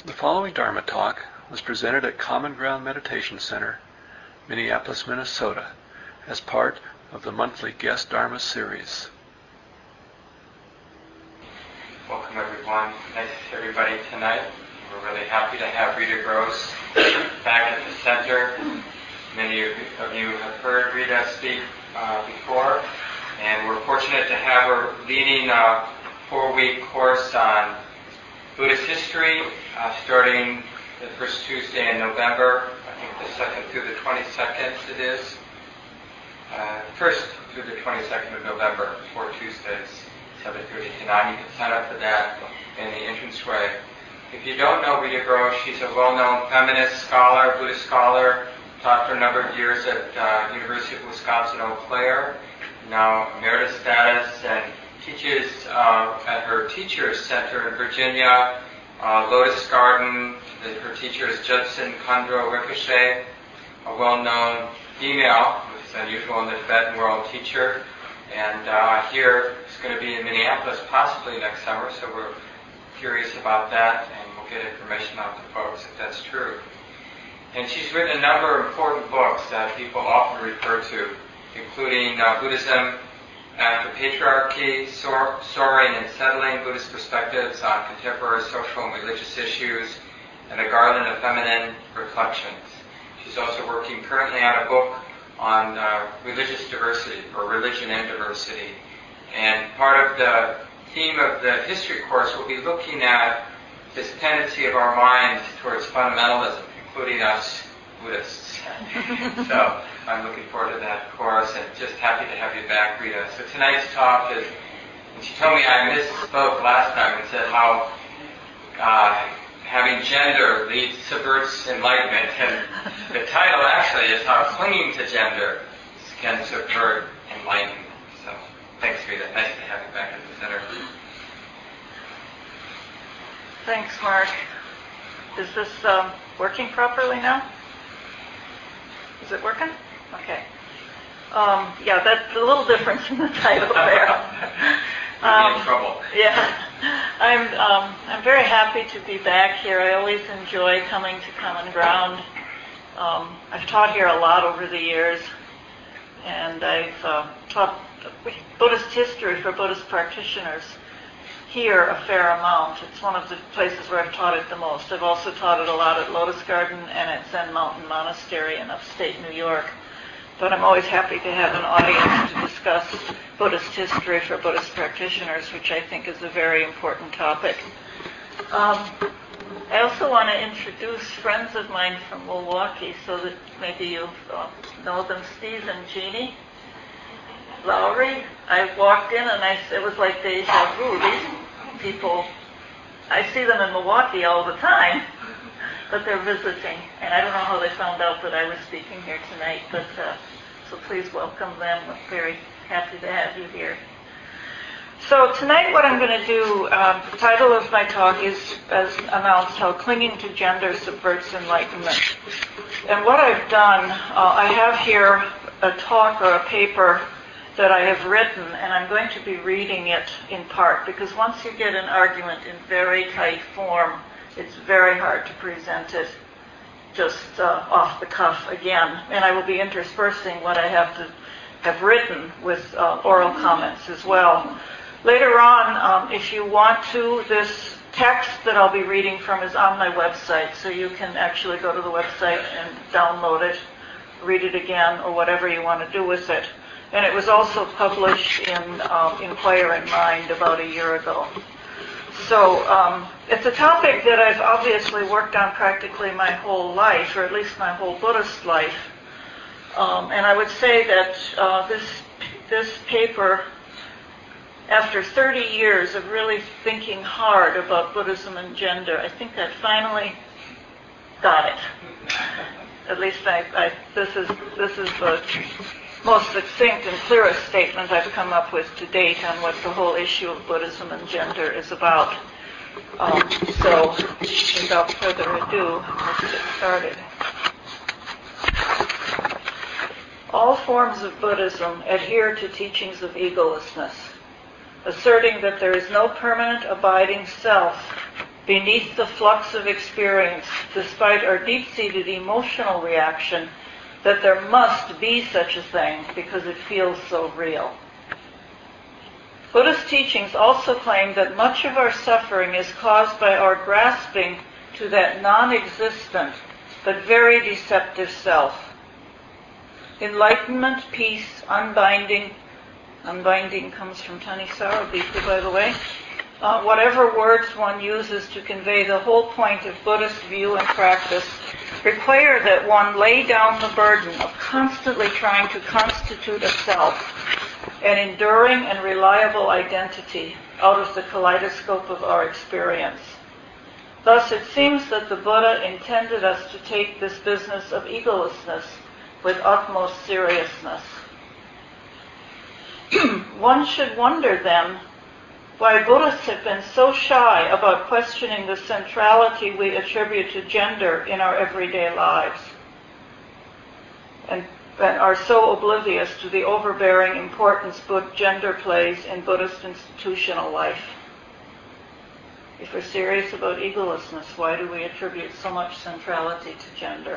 The following Dharma talk was presented at Common Ground Meditation Center, Minneapolis, Minnesota, as part of the monthly Guest Dharma series. Welcome everyone. Nice to see everybody tonight. We're really happy to have Rita Gross back at the center. Many of you have heard Rita speak before, and we're fortunate to have her leading a 4-week course on Buddhist history, starting the first Tuesday in November. I think the 2nd through the 22nd it is. 1st through the 22nd of November, 4 Tuesdays, 7:30 to 9. You can sign up for that in the entranceway. If you don't know Rita Gross, she's a well-known feminist scholar, Buddhist scholar, taught for a number of years at University of Wisconsin-Eau Claire, now emeritus status, and teaches at her Teachers Center in Virginia, Lotus Garden. Her teacher is Judson Khandro Rinpoche, a well-known female, which is unusual in the Tibetan world, teacher. And here is going to be in Minneapolis possibly next summer, so we're curious about that, and we'll get information out to folks if that's true. And she's written a number of important books that people often refer to, including Buddhism After Patriarchy, Soaring and Settling, Buddhist Perspectives on Contemporary Social and Religious Issues, and A Garland of Feminine Reflections. She's also working currently on a book on religious diversity, or religion and diversity. And part of the theme of the history course will be looking at this tendency of our minds towards fundamentalism, including us Buddhists. So I'm looking forward to that course, and just happy to have you back, Rita. So tonight's talk is, and she told me I misspoke last time and said how having gender subverts enlightenment, and the title actually is how clinging to gender can subvert enlightenment. So thanks, Rita. Nice to have you back at the center. Thanks, Mark. Is this working properly now? Is it working? Okay. Yeah, that's a little difference in the title there. You'll be in trouble. Yeah. I'm very happy to be back here. I always enjoy coming to Common Ground. I've taught here a lot over the years, and I've taught Buddhist history for Buddhist practitioners here a fair amount. It's one of the places where I've taught it the most. I've also taught it a lot at Lotus Garden and at Zen Mountain Monastery in upstate New York. But I'm always happy to have an audience to discuss Buddhist history for Buddhist practitioners, which I think is a very important topic. I also want to introduce friends of mine from Milwaukee so that maybe you know them, Steve and Jeannie Lowry. I walked in and it was like deja vu. These people, I see them in Milwaukee all the time, but they're visiting. And I don't know how they found out that I was speaking here tonight, but so please welcome them. I'm very happy to have you here. So tonight what I'm going to do, the title of my talk is, as announced, How Clinging to Gender Subverts Enlightenment. And what I've done, I have here a talk or a paper that I have written, and I'm going to be reading it in part, because once you get an argument in very tight form, it's very hard to present it just off the cuff again. And I will be interspersing what I have written with oral comments as well. Later on, if you want to, this text that I'll be reading from is on my website, so you can actually go to the website and download it, read it again, or whatever you want to do with it. And it was also published in Inquire in Mind about a year ago. So it's a topic that I've obviously worked on practically my whole life, or at least my whole Buddhist life. And I would say that this paper, after 30 years of really thinking hard about Buddhism and gender, I think I finally got it. At least this is the most succinct and clearest statement I've come up with to date on what the whole issue of Buddhism and gender is about. So, without further ado, let's get started. All forms of Buddhism adhere to teachings of egolessness, asserting that there is no permanent abiding self beneath the flux of experience, despite our deep-seated emotional reaction that there must be such a thing because it feels so real. Buddhist teachings also claim that much of our suffering is caused by our grasping to that non-existent but very deceptive self. Enlightenment, peace, unbinding comes from Thanissaro Bhikkhu, by the way. Whatever words one uses to convey the whole point of Buddhist view and practice require that one lay down the burden of constantly trying to constitute a self, an enduring and reliable identity out of the kaleidoscope of our experience. Thus, it seems that the Buddha intended us to take this business of egolessness with utmost seriousness. One should wonder then why Buddhists have been so shy about questioning the centrality we attribute to gender in our everyday lives, and are so oblivious to the overbearing importance gender plays in Buddhist institutional life. If we're serious about egolessness, why do we attribute so much centrality to gender?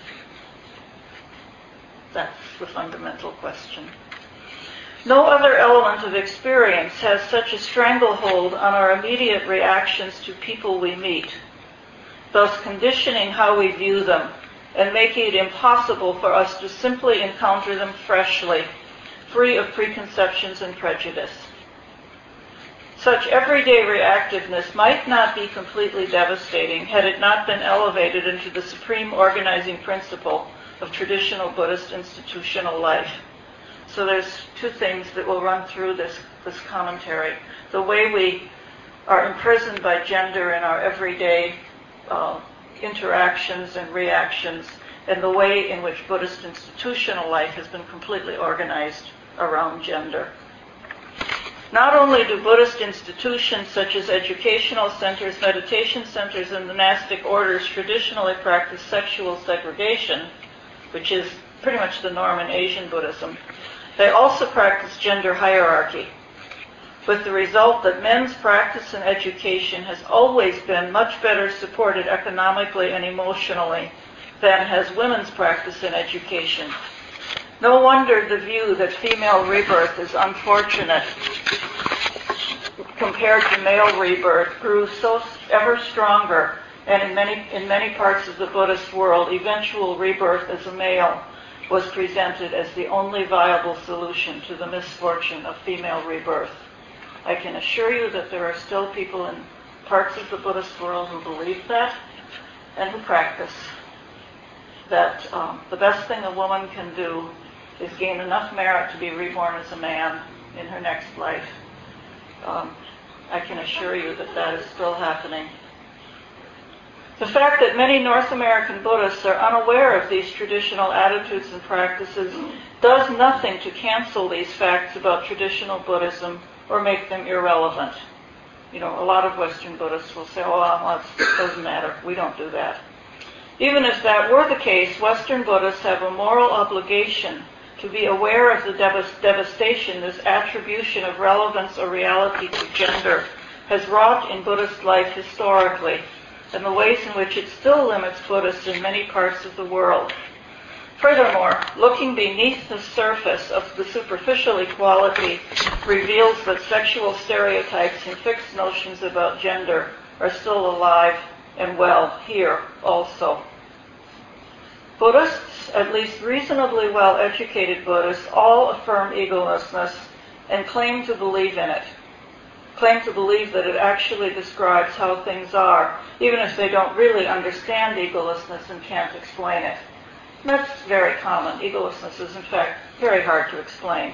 That's the fundamental question. No other element of experience has such a stranglehold on our immediate reactions to people we meet, thus conditioning how we view them and making it impossible for us to simply encounter them freshly, free of preconceptions and prejudice. Such everyday reactiveness might not be completely devastating had it not been elevated into the supreme organizing principle of traditional Buddhist institutional life. So there's two things that will run through this commentary. The way we are imprisoned by gender in our everyday interactions and reactions, and the way in which Buddhist institutional life has been completely organized around gender. Not only do Buddhist institutions such as educational centers, meditation centers, and monastic orders traditionally practice sexual segregation, which is pretty much the norm in Asian Buddhism, they also practice gender hierarchy, with the result that men's practice in education has always been much better supported economically and emotionally than has women's practice in education. No wonder the view that female rebirth is unfortunate compared to male rebirth grew so ever stronger, and in many parts of the Buddhist world, eventual rebirth as a male was presented as the only viable solution to the misfortune of female rebirth. I can assure you that there are still people in parts of the Buddhist world who believe that and who practice that the best thing a woman can do is gain enough merit to be reborn as a man in her next life. I can assure you that that is still happening. The fact that many North American Buddhists are unaware of these traditional attitudes and practices does nothing to cancel these facts about traditional Buddhism or make them irrelevant. You know, a lot of Western Buddhists will say, oh, well, it doesn't matter. We don't do that. Even if that were the case, Western Buddhists have a moral obligation to be aware of the devastation this attribution of relevance or reality to gender has wrought in Buddhist life historically, and the ways in which it still limits Buddhists in many parts of the world. Furthermore, looking beneath the surface of the superficial equality reveals that sexual stereotypes and fixed notions about gender are still alive and well here also. Buddhists, at least reasonably well-educated Buddhists, all affirm egolessness and claim to believe in it. Claim to believe that it actually describes how things are, even if they don't really understand egolessness and can't explain it. And that's very common. Egolessness is, in fact, very hard to explain.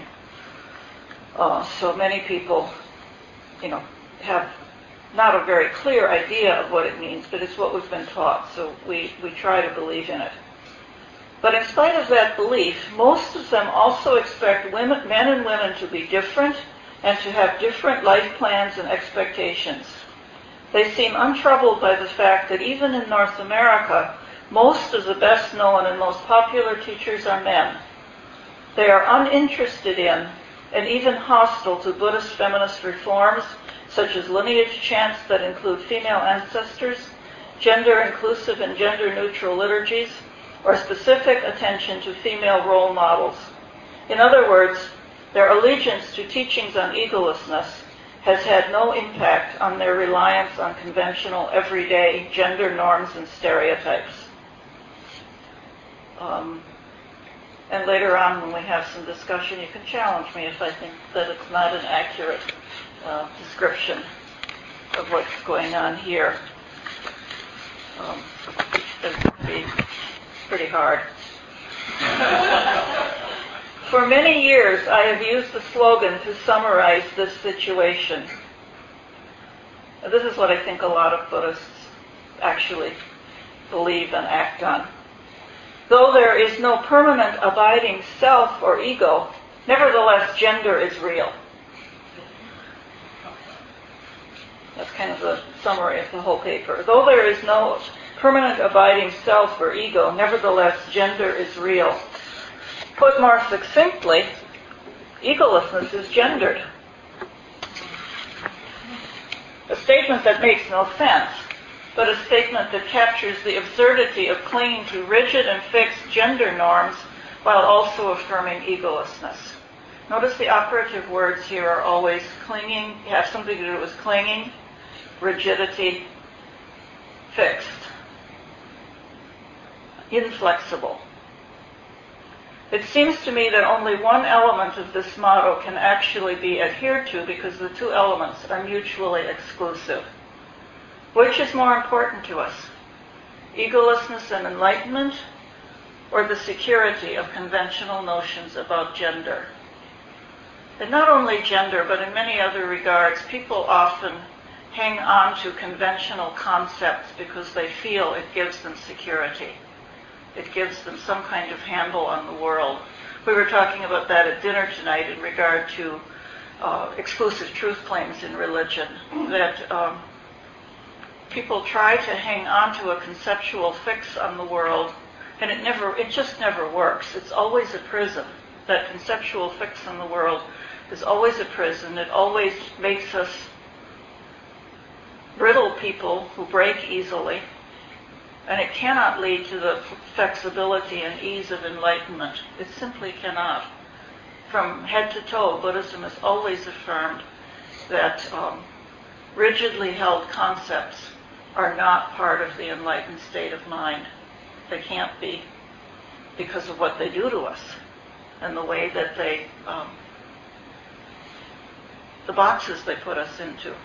So many people, have not a very clear idea of what it means, but it's what we've been taught, so we try to believe in it. But in spite of that belief, most of them also expect men and women to be different and to have different life plans and expectations. They seem untroubled by the fact that even in North America, most of the best known and most popular teachers are men. They are uninterested in and even hostile to Buddhist feminist reforms, such as lineage chants that include female ancestors, gender-inclusive and gender-neutral liturgies, or specific attention to female role models. In other words, their allegiance to teachings on egolessness has had no impact on their reliance on conventional, everyday gender norms and stereotypes. And later on, when we have some discussion, you can challenge me if I think that it's not an accurate description of what's going on here. It's going to be pretty hard. For many years, I have used the slogan to summarize this situation. This is what I think a lot of Buddhists actually believe and act on. Though there is no permanent abiding self or ego, nevertheless, gender is real. That's kind of the summary of the whole paper. Though there is no permanent abiding self or ego, nevertheless, gender is real. Put more succinctly, egolessness is gendered. A statement that makes no sense, but a statement that captures the absurdity of clinging to rigid and fixed gender norms while also affirming egolessness. Notice the operative words here are always clinging, have something to do with clinging, rigidity, fixed, inflexible. It seems to me that only one element of this motto can actually be adhered to because the two elements are mutually exclusive. Which is more important to us, egolessness and enlightenment, or the security of conventional notions about gender? And not only gender, but in many other regards, people often hang on to conventional concepts because they feel it gives them security. It gives them some kind of handle on the world. We were talking about that at dinner tonight in regard to exclusive truth claims in religion, that people try to hang on to a conceptual fix on the world, and it just never works. It's always a prison. That conceptual fix on the world is always a prison. It always makes us brittle people who break easily, and it cannot lead to the flexibility and ease of enlightenment. It simply cannot. From head to toe, Buddhism has always affirmed that rigidly held concepts are not part of the enlightened state of mind. They can't be, because of what they do to us and the way that they, the boxes they put us into.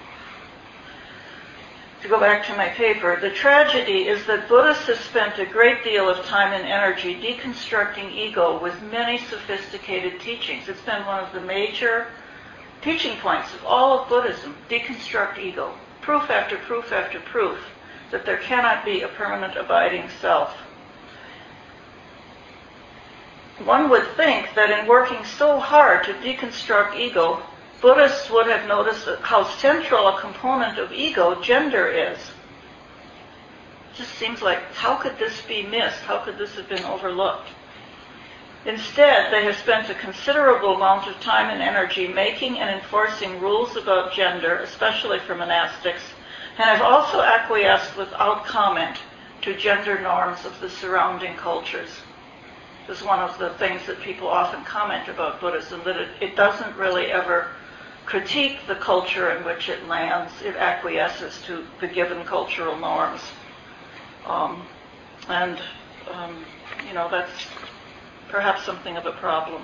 To go back to my paper, the tragedy is that Buddhists have spent a great deal of time and energy deconstructing ego with many sophisticated teachings. It's been one of the major teaching points of all of Buddhism, deconstruct ego. Proof after proof after proof that there cannot be a permanent abiding self. One would think that in working so hard to deconstruct ego, Buddhists would have noticed how central a component of ego gender is. It just seems like, how could this be missed? How could this have been overlooked? Instead, they have spent a considerable amount of time and energy making and enforcing rules about gender, especially for monastics, and have also acquiesced without comment to gender norms of the surrounding cultures. This is one of the things that people often comment about Buddhism, that it doesn't really ever critique the culture in which it lands. It acquiesces to the given cultural norms. That's perhaps something of a problem.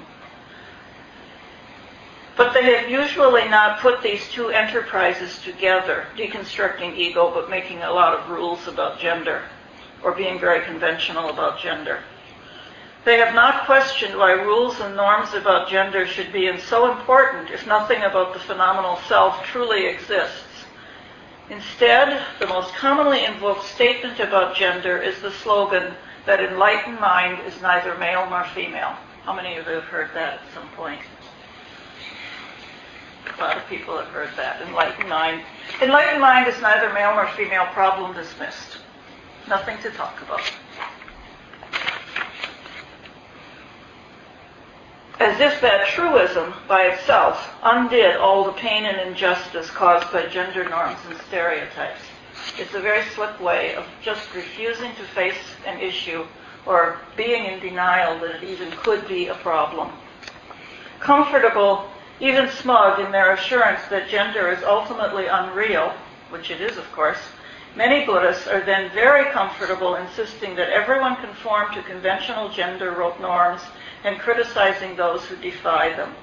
But they have usually not put these two enterprises together, deconstructing ego but making a lot of rules about gender, or being very conventional about gender. They have not questioned why rules and norms about gender should be so important if nothing about the phenomenal self truly exists. Instead, the most commonly invoked statement about gender is the slogan that enlightened mind is neither male nor female. How many of you have heard that at some point? A lot of people have heard that. Enlightened mind. Enlightened mind is neither male nor female. Problem dismissed. Nothing to talk about. as if that truism by itself undid all the pain and injustice caused by gender norms and stereotypes. It's a very slick way of just refusing to face an issue or being in denial that it even could be a problem. Comfortable, even smug in their assurance that gender is ultimately unreal, which it is, of course, many Buddhists are then very comfortable insisting that everyone conform to conventional gender norms and criticizing those who defy them.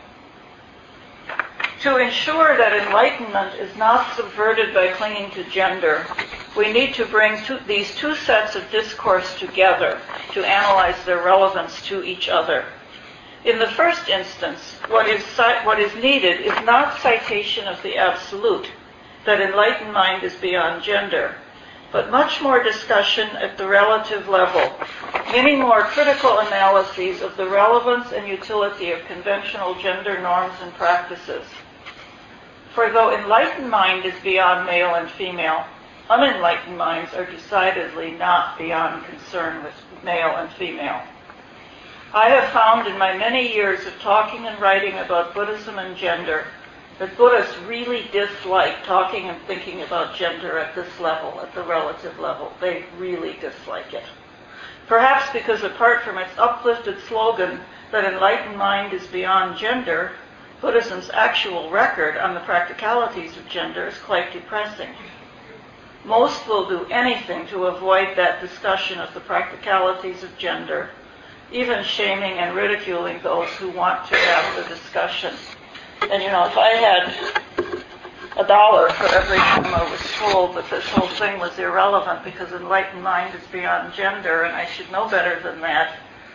To ensure that enlightenment is not subverted by clinging to gender, we need to bring these two sets of discourse together to analyze their relevance to each other. In the first instance, what is needed is not citation of the absolute, that enlightened mind is beyond gender, but much more discussion at the relative level, many more critical analyses of the relevance and utility of conventional gender norms and practices. For though enlightened mind is beyond male and female, unenlightened minds are decidedly not beyond concern with male and female. I have found in my many years of talking and writing about Buddhism and gender that Buddhists really dislike talking and thinking about gender at this level, at the relative level. They really dislike it. Perhaps because apart from its uplifted slogan that enlightened mind is beyond gender, Buddhism's actual record on the practicalities of gender is quite depressing. Most will do anything to avoid that discussion of the practicalities of gender, even shaming and ridiculing those who want to have the discussion. And if I had $1 for every time I was told that this whole thing was irrelevant because enlightened mind is beyond gender and I should know better than that,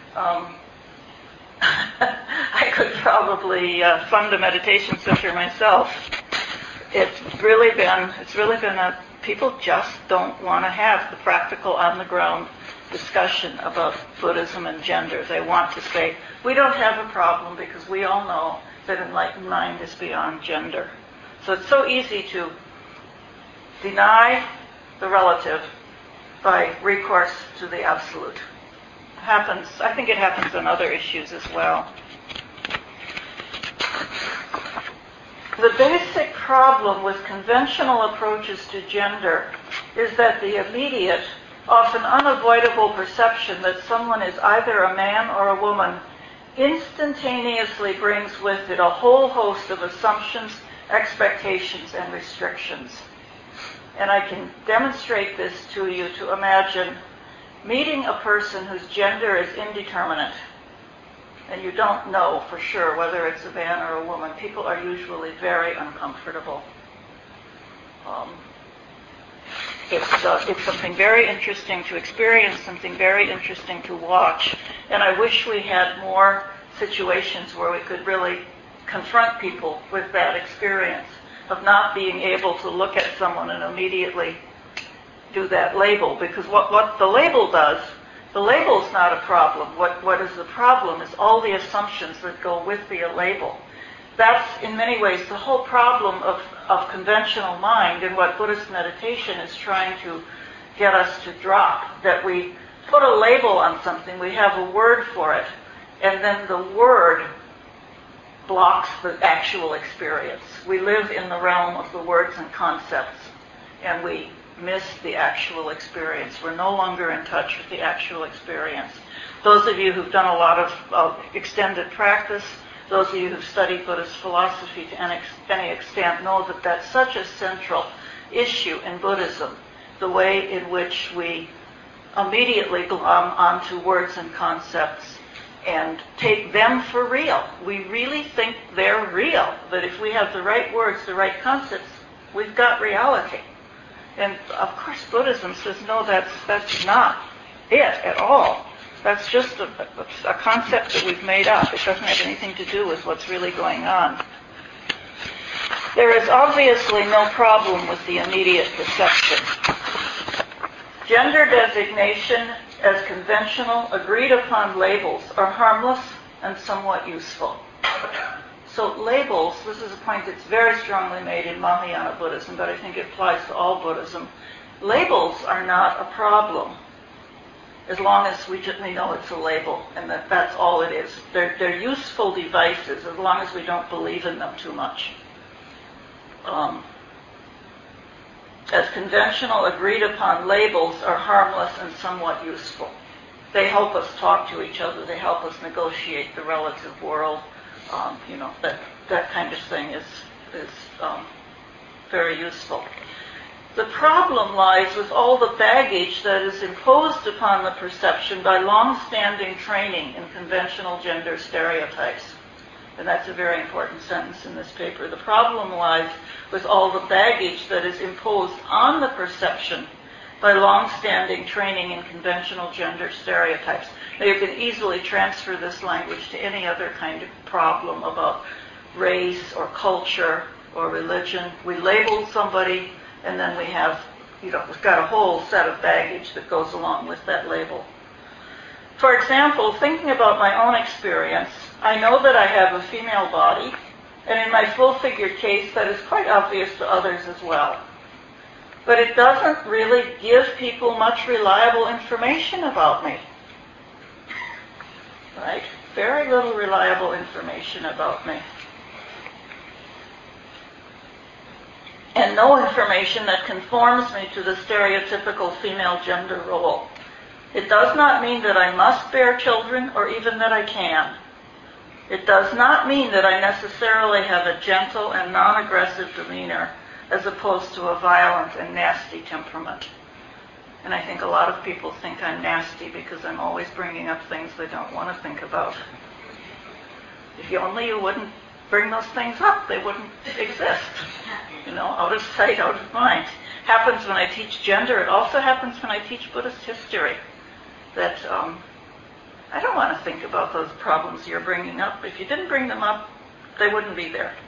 I could probably fund a meditation center myself. It's really been people just don't want to have the practical on the ground discussion about Buddhism and gender. They want to say, we don't have a problem because we all know that enlightened mind is beyond gender. So it's so easy to deny the relative by recourse to the absolute. I think it happens on other issues as well. The basic problem with conventional approaches to gender is that the immediate, often unavoidable perception that someone is either a man or a woman instantaneously brings with it a whole host of assumptions, expectations, and restrictions. And I can demonstrate this to you to imagine meeting a person whose gender is indeterminate, and you don't know for sure whether it's a man or a woman. People are usually very uncomfortable. It's something very interesting to experience, something very interesting to watch, and I wish we had more situations where we could really confront people with that experience of not being able to look at someone and immediately do that label, because what the label does, the label's not a problem. What is the problem is all the assumptions that go with the label. That's, in many ways, the whole problem of conventional mind, and what Buddhist meditation is trying to get us to drop, that we put a label on something, we have a word for it, and then the word blocks the actual experience. We live in the realm of the words and concepts, and we miss the actual experience. We're no longer in touch with the actual experience. Those of you who've done a lot of extended practice, those of you who've studied Buddhist philosophy to any extent know that that's such a central issue in Buddhism, the way in which we immediately glom onto words and concepts and take them for real. We really think they're real, that if we have the right words, the right concepts, we've got reality. And of course Buddhism says, no, that's not it at all. That's just a concept that we've made up. It doesn't have anything to do with what's really going on. There is obviously no problem with the immediate perception. Gender designation as conventional, agreed upon labels are harmless and somewhat useful. So labels, this is a point that's very strongly made in Mahayana Buddhism, but I think it applies to all Buddhism. Labels are not a problem. as long as we know it's a label and that's all it is. They're useful devices as long as we don't believe in them too much. As conventional, agreed-upon labels are harmless and somewhat useful. They help us talk to each other. They help us negotiate the relative world. That kind of thing is very useful. The problem lies with all the baggage that is imposed upon the perception by long-standing training in conventional gender stereotypes. And that's a very important sentence in this paper. The problem lies with all the baggage that is imposed on the perception by long-standing training in conventional gender stereotypes. Now, you can easily transfer this language to any other kind of problem about race or culture or religion. We label somebody, and then we have, we've got a whole set of baggage that goes along with that label. For example, thinking about my own experience, I know that I have a female body, and in my full-figured case, that is quite obvious to others as well. But it doesn't really give people much reliable information about me. Right? Very little reliable information about me. And no information that conforms me to the stereotypical female gender role. It does not mean that I must bear children or even that I can. It does not mean that I necessarily have a gentle and non-aggressive demeanor as opposed to a violent and nasty temperament. And I think a lot of people think I'm nasty because I'm always bringing up things they don't want to think about. If you wouldn't bring those things up, they wouldn't exist. Out of sight, out of mind. Happens when I teach gender. It also happens when I teach Buddhist history. That I don't want to think about those problems you're bringing up. If you didn't bring them up, they wouldn't be there.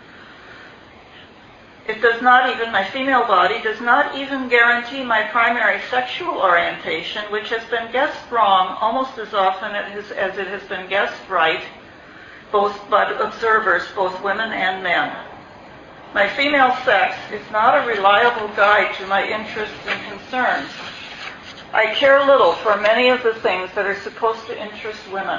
My female body does not even guarantee my primary sexual orientation, which has been guessed wrong almost as often as it has been guessed right, by observers, both women and men. My female sex is not a reliable guide to my interests and concerns. I care little for many of the things that are supposed to interest women.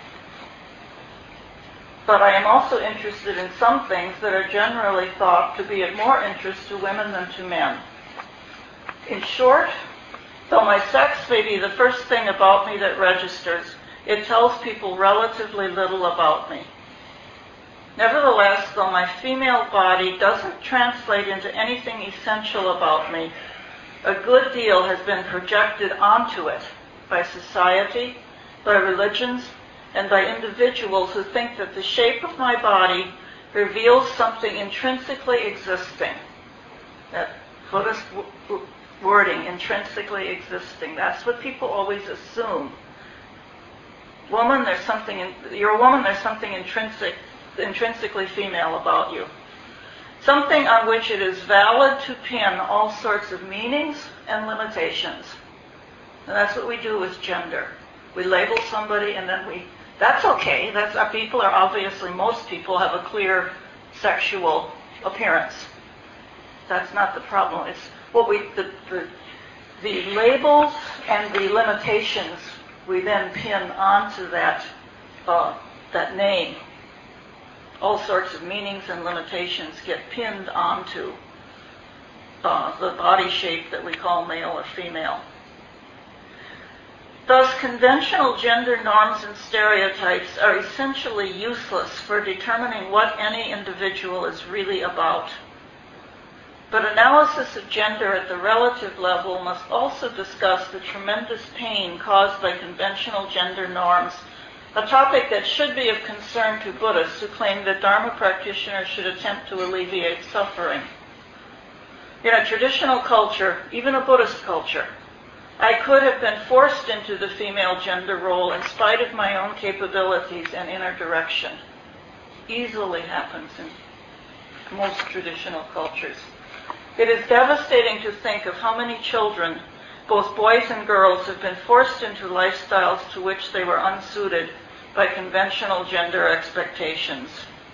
But I am also interested in some things that are generally thought to be of more interest to women than to men. In short, though my sex may be the first thing about me that registers, it tells people relatively little about me. Nevertheless, though my female body doesn't translate into anything essential about me, a good deal has been projected onto it by society, by religions, and by individuals who think that the shape of my body reveals something intrinsically existing. That Buddhist wording, intrinsically existing. That's what people always assume. You're a woman, there's something intrinsically female about you. Something on which it is valid to pin all sorts of meanings and limitations. And that's what we do with gender. We label somebody and then that's okay. Most people have a clear sexual appearance. That's not the problem. It's the labels and the limitations we then pin onto that name. All sorts of meanings and limitations get pinned onto the body shape that we call male or female. Thus, conventional gender norms and stereotypes are essentially useless for determining what any individual is really about. But analysis of gender at the relative level must also discuss the tremendous pain caused by conventional gender norms, a topic that should be of concern to Buddhists who claim that Dharma practitioners should attempt to alleviate suffering. In a traditional culture, even a Buddhist culture, I could have been forced into the female gender role in spite of my own capabilities and inner direction. Easily happens in most traditional cultures. It is devastating to think of how many children, both boys and girls, have been forced into lifestyles to which they were unsuited by conventional gender expectations.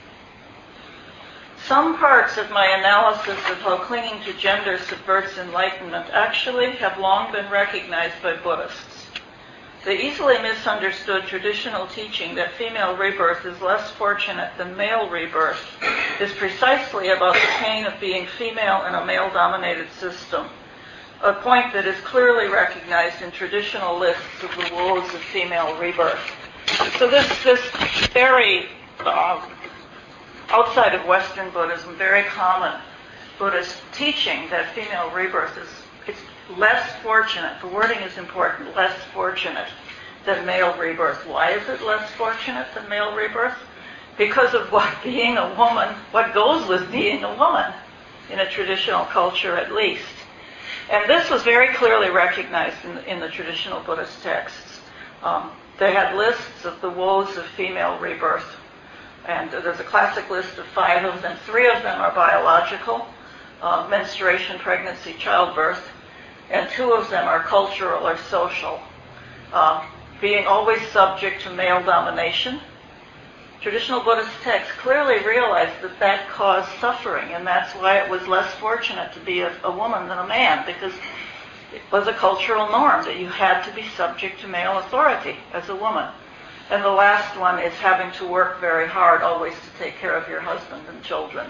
Some parts of my analysis of how clinging to gender subverts enlightenment actually have long been recognized by Buddhists. The easily misunderstood traditional teaching that female rebirth is less fortunate than male rebirth is precisely about the pain of being female in a male-dominated system, a point that is clearly recognized in traditional lists of the woes of female rebirth. So this very, outside of Western Buddhism, very common Buddhist teaching that female rebirth is less fortunate, the wording is important, less fortunate than male rebirth. Why is it less fortunate than male rebirth? Because of what goes with being a woman, in a traditional culture at least. And this was very clearly recognized in the traditional Buddhist texts. They had lists of the woes of female rebirth. And there's a classic list of 5 of them. 3 of them are biological, menstruation, pregnancy, childbirth. And 2 of them are cultural or social. Being always subject to male domination. Traditional Buddhist texts clearly realized that caused suffering, and that's why it was less fortunate to be a woman than a man, because it was a cultural norm that you had to be subject to male authority as a woman. And the last one is having to work very hard always to take care of your husband and children.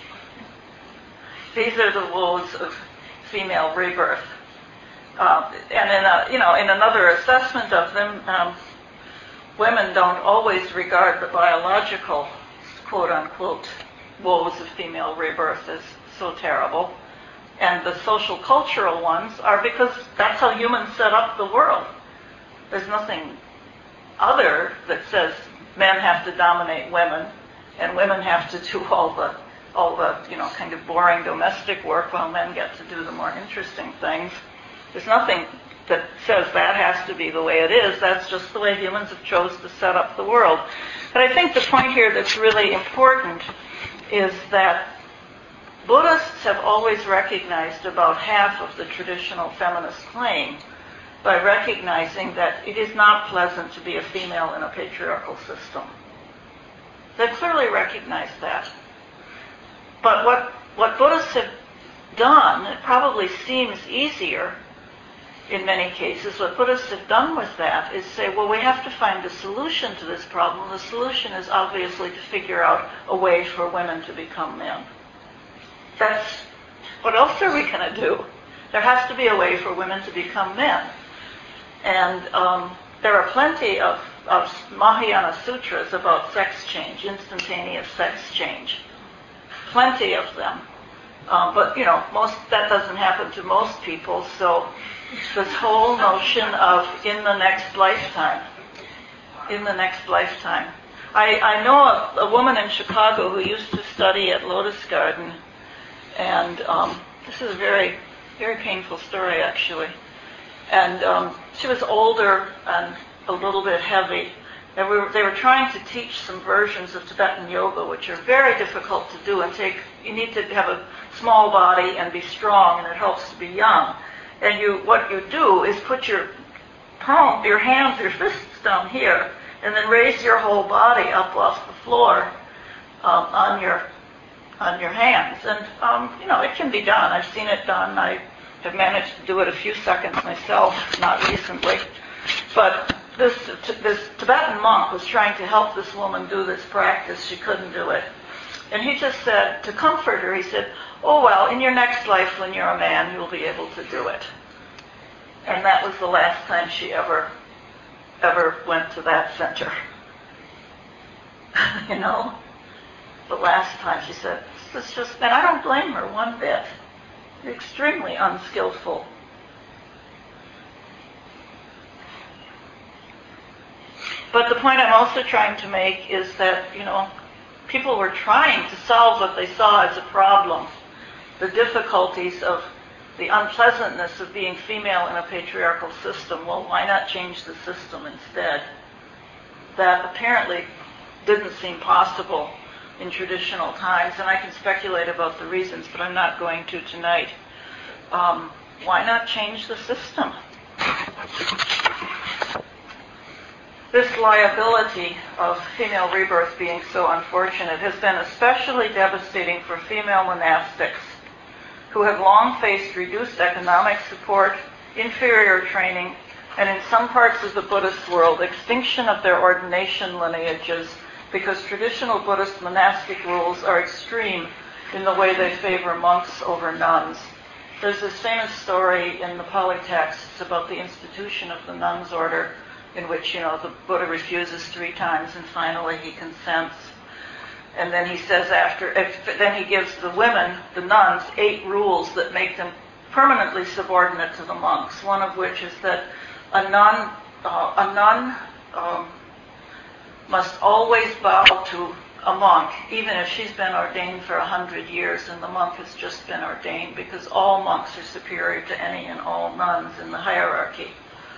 These are the woes of female rebirth. And in another assessment of them, women don't always regard the biological, quote-unquote, woes of female rebirth as so terrible. And the social cultural ones are because that's how humans set up the world. There's nothing other that says men have to dominate women and women have to do all the kind of boring domestic work while men get to do the more interesting things. There's nothing that says that has to be the way it is. That's just the way humans have chosen to set up the world. But I think the point here that's really important is that Buddhists have always recognized about half of the traditional feminist claim by recognizing that it is not pleasant to be a female in a patriarchal system. They clearly recognize that. But what Buddhists have done, it probably seems easier in many cases, what Buddhists have done with that is say, well, we have to find a solution to this problem. The solution is obviously to figure out a way for women to become men. What else are we going to do? There has to be a way for women to become men. And there are plenty of Mahayana sutras about sex change, instantaneous sex change. Plenty of them. But that doesn't happen to most people, so this whole notion of in the next lifetime. I know a woman in Chicago who used to study at Lotus Garden, and this is a very, very painful story, actually. And she was older and a little bit heavy. And they were trying to teach some versions of Tibetan yoga, which are very difficult to do and you need to have a small body and be strong, and it helps to be young. And what you do is put your hands, your fists down here, and then raise your whole body up off the floor on your hands. And it can be done. I've seen it done. I have managed to do it a few seconds myself, not recently. But this Tibetan monk was trying to help this woman do this practice. She couldn't do it. And he just said, to comfort her, he said, oh, well, in your next life when you're a man, you'll be able to do it. And that was the last time she ever went to that center. The last time she said, this is just, and I don't blame her one bit. You're extremely unskillful. But the point I'm also trying to make is that, people were trying to solve what they saw as a problem. The difficulties of the unpleasantness of being female in a patriarchal system. Well, why not change the system instead? That apparently didn't seem possible in traditional times, and I can speculate about the reasons, but I'm not going to tonight. Why not change the system? This liability of female rebirth being so unfortunate has been especially devastating for female monastics who have long faced reduced economic support, inferior training, and in some parts of the Buddhist world, extinction of their ordination lineages, because traditional Buddhist monastic rules are extreme in the way they favor monks over nuns. There's this famous story in the Pali texts about the institution of the nuns' order, in which, the Buddha refuses 3 times and finally he consents. And then he says then he gives the women, the nuns, 8 rules that make them permanently subordinate to the monks. One of which is that a nun must always bow to a monk, even if she's been ordained for 100 years and the monk has just been ordained, because all monks are superior to any and all nuns in the hierarchy.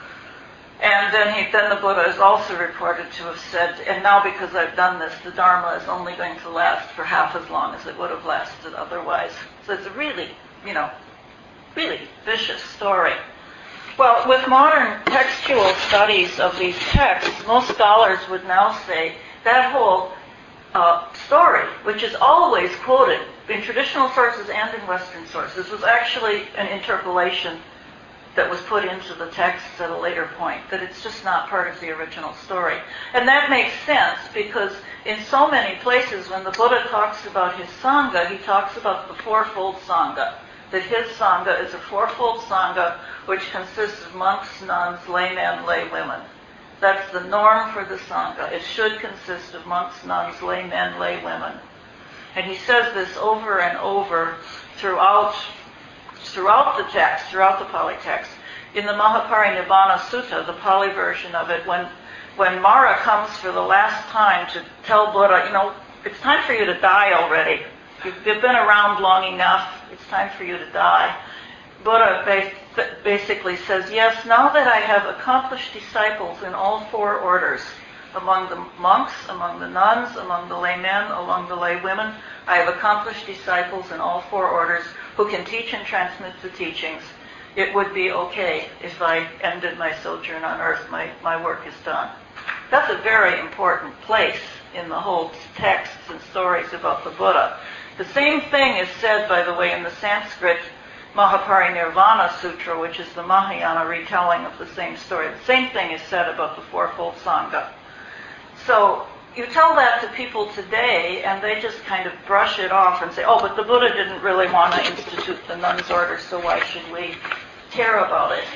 And then the Buddha is also reported to have said, and now because I've done this, the Dharma is only going to last for half as long as it would have lasted otherwise. So it's a really, really vicious story. Well, with modern textual studies of these texts, most scholars would now say that whole story, which is always quoted in traditional sources and in Western sources, was actually an interpolation that was put into the texts at a later point, that it's just not part of the original story. And that makes sense because in so many places when the Buddha talks about his Sangha, he talks about the fourfold Sangha, that his Sangha is a fourfold Sangha which consists of monks, nuns, laymen, laywomen. That's the norm for the Sangha. It should consist of monks, nuns, laymen, laywomen. And he says this over and over throughout the text, throughout the Pali text. In the Mahaparinibbana Sutta, the Pali version of it, when Mara comes for the last time to tell Buddha, it's time for you to die already. You've been around long enough. It's time for you to die. Buddha basically says, yes, now that I have accomplished disciples in all 4 orders, among the monks, among the nuns, among the laymen, among the laywomen, I have accomplished disciples in all 4 orders who can teach and transmit the teachings. It would be okay if I ended my sojourn on earth. My work is done. That's a very important place in the whole texts and stories about the Buddha. The same thing is said, by the way, in the Sanskrit Mahaparinirvana Sutra, which is the Mahayana retelling of the same story. The same thing is said about the fourfold Sangha. So you tell that to people today, and they just kind of brush it off and say, oh, but the Buddha didn't really want to institute the nuns' order, so why should we care about it?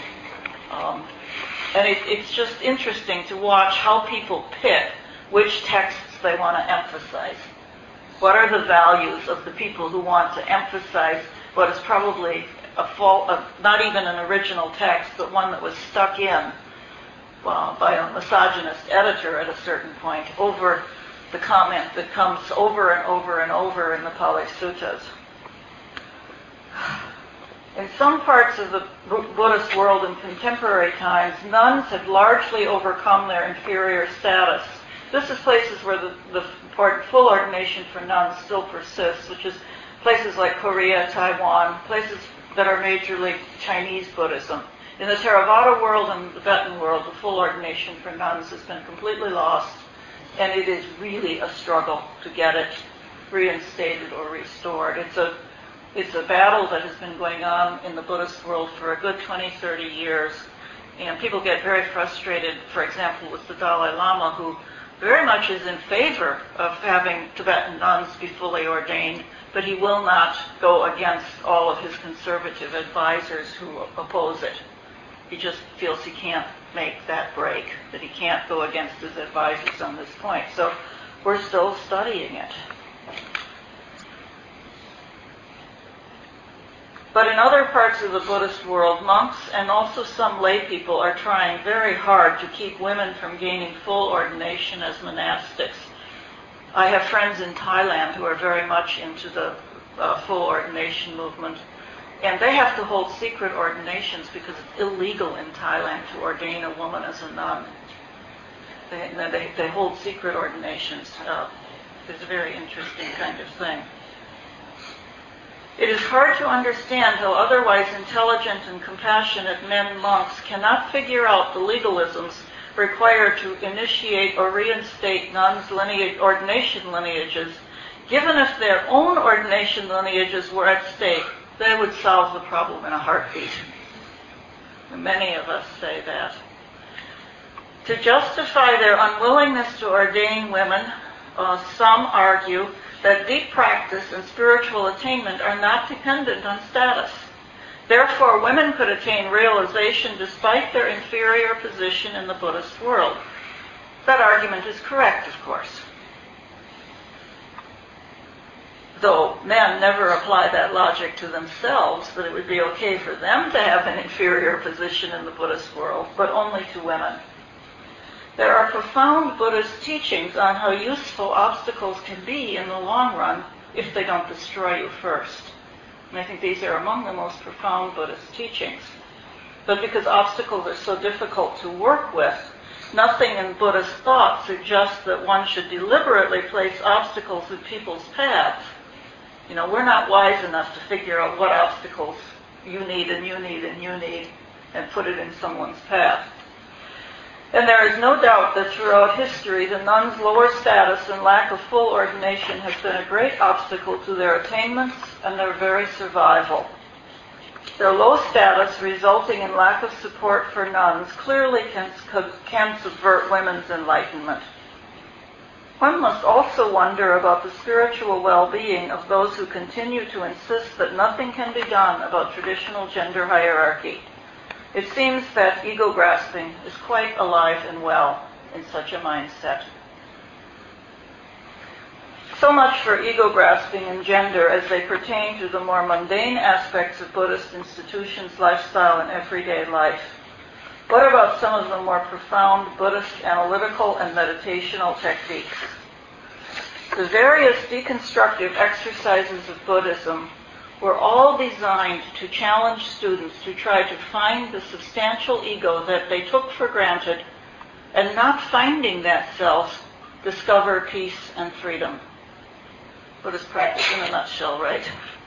And it's just interesting to watch how people pick which texts they want to emphasize. What are the values of the people who want to emphasize what is probably not even an original text, but one that was stuck in by a misogynist editor at a certain point over the comment that comes over and over and over in the Pali Suttas. In some parts of the Buddhist world in contemporary times, nuns have largely overcome their inferior status. This is places where the full ordination for nuns still persists, which is places like Korea, Taiwan, places that are majorly Chinese Buddhism. In the Theravada world and the Tibetan world, the full ordination for nuns has been completely lost, and it is really a struggle to get it reinstated or restored. It's a battle that has been going on in the Buddhist world for a good 20, 30 years, and people get very frustrated, for example, with the Dalai Lama, who very much is in favor of having Tibetan nuns be fully ordained, but he will not go against all of his conservative advisors who oppose it. He just feels he can't make that break, that he can't go against his advisors on this point. So we're still studying it. But in other parts of the Buddhist world, monks and also some lay people are trying very hard to keep women from gaining full ordination as monastics. I have friends in Thailand who are very much into the full ordination movement, and they have to hold secret ordinations because it's illegal in Thailand to ordain a woman as a nun. They hold secret ordinations. It's a very interesting kind of thing. It is hard to understand how otherwise intelligent and compassionate men monks cannot figure out the legalisms required to initiate or reinstate nuns' ordination lineages, given if their own ordination lineages were at stake, they would solve the problem in a heartbeat. And many of us say that. To justify their unwillingness to ordain women, some argue that deep practice and spiritual attainment are not dependent on status. Therefore, women could attain realization despite their inferior position in the Buddhist world. That argument is correct, of course. Though men never apply that logic to themselves, that it would be okay for them to have an inferior position in the Buddhist world, but only to women. There are profound Buddhist teachings on how useful obstacles can be in the long run if they don't destroy you first. And I think these are among the most profound Buddhist teachings. But because obstacles are so difficult to work with, nothing in Buddhist thought suggests that one should deliberately place obstacles in people's paths. You know, we're not wise enough to figure out what obstacles you need and you need and you need and put it in someone's path. And there is no doubt that throughout history, the nuns' lower status and lack of full ordination has been a great obstacle to their attainments and their very survival. Their low status, resulting in lack of support for nuns, clearly can subvert women's enlightenment. One must also wonder about the spiritual well-being of those who continue to insist that nothing can be done about traditional gender hierarchy. It seems that ego grasping is quite alive and well in such a mindset. So much for ego grasping and gender as they pertain to the more mundane aspects of Buddhist institutions, lifestyle, and everyday life. What about some of the more profound Buddhist analytical and meditational techniques? The various deconstructive exercises of Buddhism were all designed to challenge students to try to find the substantial ego that they took for granted, and not finding that self, discover peace and freedom. Buddhist practice in a nutshell, right?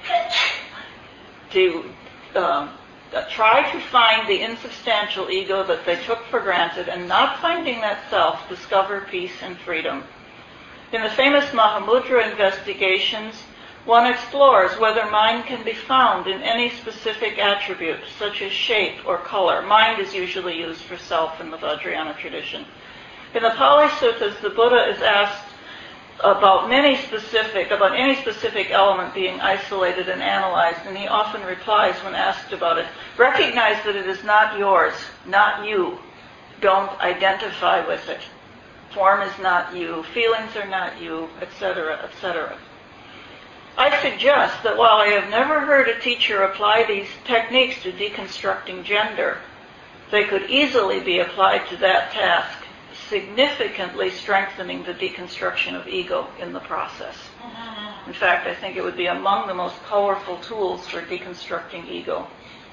To try to find the insubstantial ego that they took for granted, and not finding that self, discover peace and freedom. In the famous Mahamudra investigations, one explores whether mind can be found in any specific attribute, such as shape or color. Mind is usually used for self in the Vajrayana tradition. In the Pali Suttas, the Buddha is asked about any specific element being isolated and analyzed, and he often replies when asked about it, recognize that it is not yours, not you. Don't identify with it. Form is not you, feelings are not you, etc., etc. I suggest that while I have never heard a teacher apply these techniques to deconstructing gender, they could easily be applied to that task, significantly strengthening the deconstruction of ego in the process. In fact, I think it would be among the most powerful tools for deconstructing ego.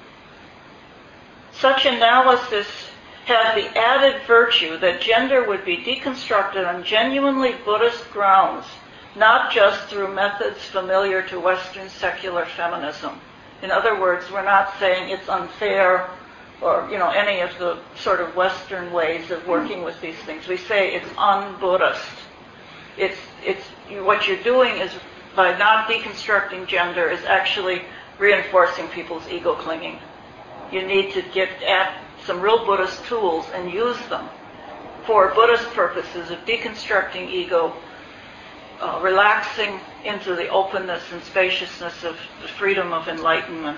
Such analysis has the added virtue that gender would be deconstructed on genuinely Buddhist grounds, not just through methods familiar to Western secular feminism. In other words, we're not saying it's unfair or, any of the sort of Western ways of working with these things. We say it's un-Buddhist. It's what you're doing is, by not deconstructing gender, is actually reinforcing people's ego clinging. You need to get at some real Buddhist tools and use them for Buddhist purposes of deconstructing ego, relaxing into the openness and spaciousness of the freedom of enlightenment.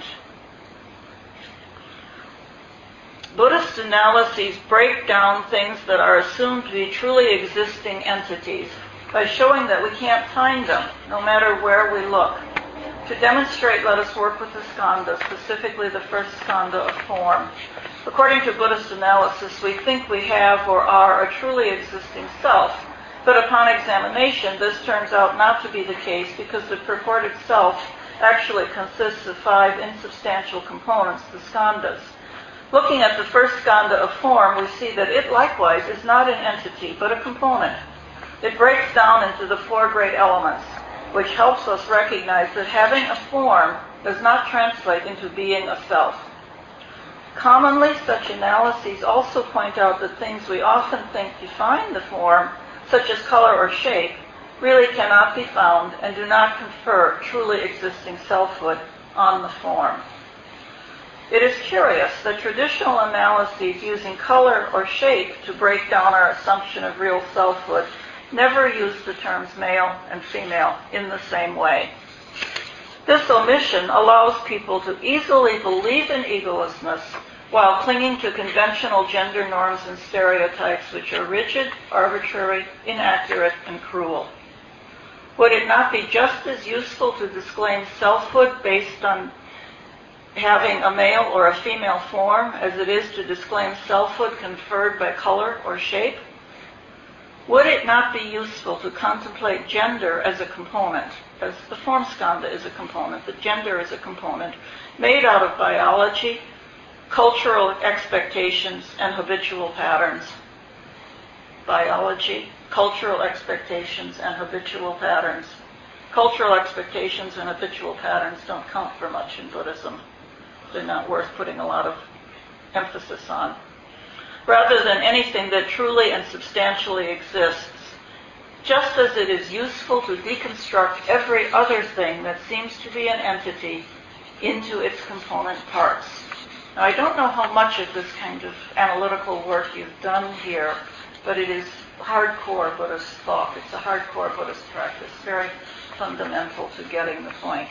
Buddhist analyses break down things that are assumed to be truly existing entities by showing that we can't find them, no matter where we look. To demonstrate, let us work with the skandha, specifically the first skandha of form. According to Buddhist analysis, we think we have or are a truly existing self, but upon examination, this turns out not to be the case because the purported self actually consists of 5 insubstantial components, the skandhas. Looking at the first skandha of form, we see that it likewise is not an entity, but a component. It breaks down into the 4 great elements, which helps us recognize that having a form does not translate into being a self. Commonly, such analyses also point out that things we often think define the form, such as color or shape, really cannot be found and do not confer truly existing selfhood on the form. It is curious that traditional analyses using color or shape to break down our assumption of real selfhood never use the terms male and female in the same way. This omission allows people to easily believe in egolessness while clinging to conventional gender norms and stereotypes which are rigid, arbitrary, inaccurate, and cruel. Would it not be just as useful to disclaim selfhood based on having a male or a female form as it is to disclaim selfhood conferred by color or shape? Would it not be useful to contemplate gender as a component, as the formskanda is a component, that gender is a component, made out of biology, cultural expectations, and habitual patterns? Biology, cultural expectations, and habitual patterns. Cultural expectations and habitual patterns don't count for much in Buddhism. They're not worth putting a lot of emphasis on. Rather than anything that truly and substantially exists, just as it is useful to deconstruct every other thing that seems to be an entity into its component parts. Now, I don't know how much of this kind of analytical work you've done here, but it is hardcore Buddhist thought. It's a hardcore Buddhist practice, very fundamental to getting the point.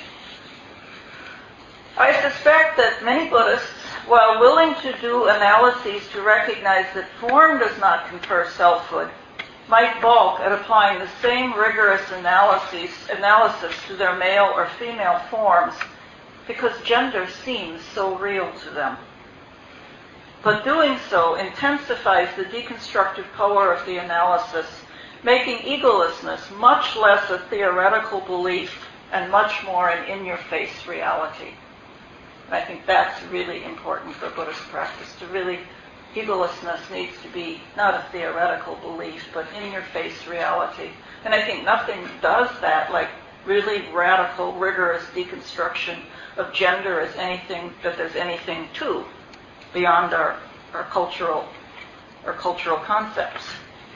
I suspect that many Buddhists, while willing to do analyses to recognize that form does not confer selfhood, might balk at applying the same rigorous analysis to their male or female forms because gender seems so real to them. But doing so intensifies the deconstructive power of the analysis, making egolessness much less a theoretical belief and much more an in-your-face reality. I think that's really important for Buddhist practice, egolessness needs to be not a theoretical belief, but in-your-face reality. And I think nothing does that like really radical, rigorous deconstruction of gender as anything that there's anything to beyond our cultural concepts.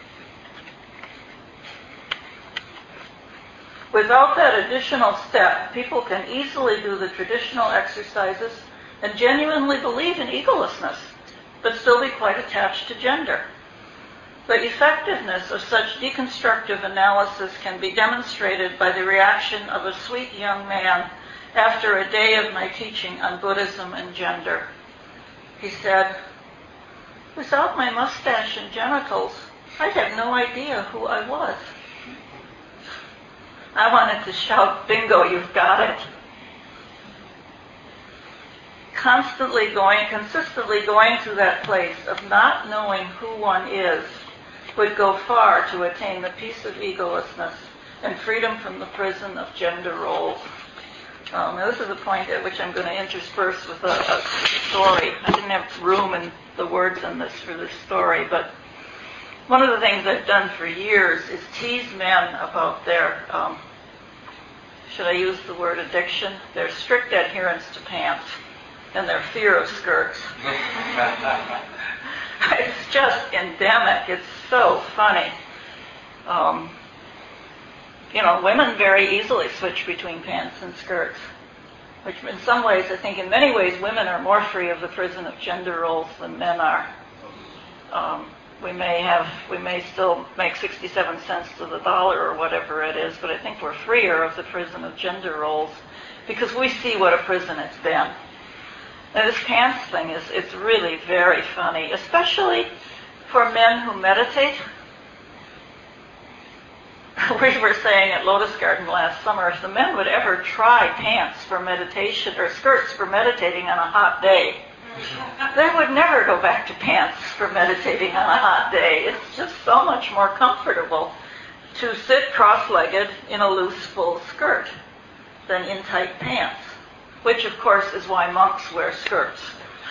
Without that additional step, people can easily do the traditional exercises and genuinely believe in egolessness, but still be quite attached to gender. The effectiveness of such deconstructive analysis can be demonstrated by the reaction of a sweet young man after a day of my teaching on Buddhism and gender. He said, "Without my mustache and genitals, I'd have no idea who I was." I wanted to shout, "Bingo, you've got it." Consistently going to that place of not knowing who one is would go far to attain the peace of egolessness and freedom from the prison of gender roles. Now this is a point at which I'm going to intersperse with a story. I didn't have room in the words in this for this story, but one of the things I've done for years is tease men about their, should I use the word addiction? Their strict adherence to pants and their fear of skirts. It's just endemic. It's so funny. Women very easily switch between pants and skirts, which in some ways, I think in many ways, women are more free of the prison of gender roles than men are. We may still make 67 cents to the dollar or whatever it is, but I think we're freer of the prison of gender roles because we see what a prison it's been. Now this pants thing it's really very funny, especially for men who meditate. We were saying at Lotus Garden last summer, if the men would ever try pants for meditation or skirts for meditating on a hot day, they would never go back to pants for meditating on a hot day. It's just so much more comfortable to sit cross-legged in a loose, full skirt than in tight pants, which of course is why monks wear skirts.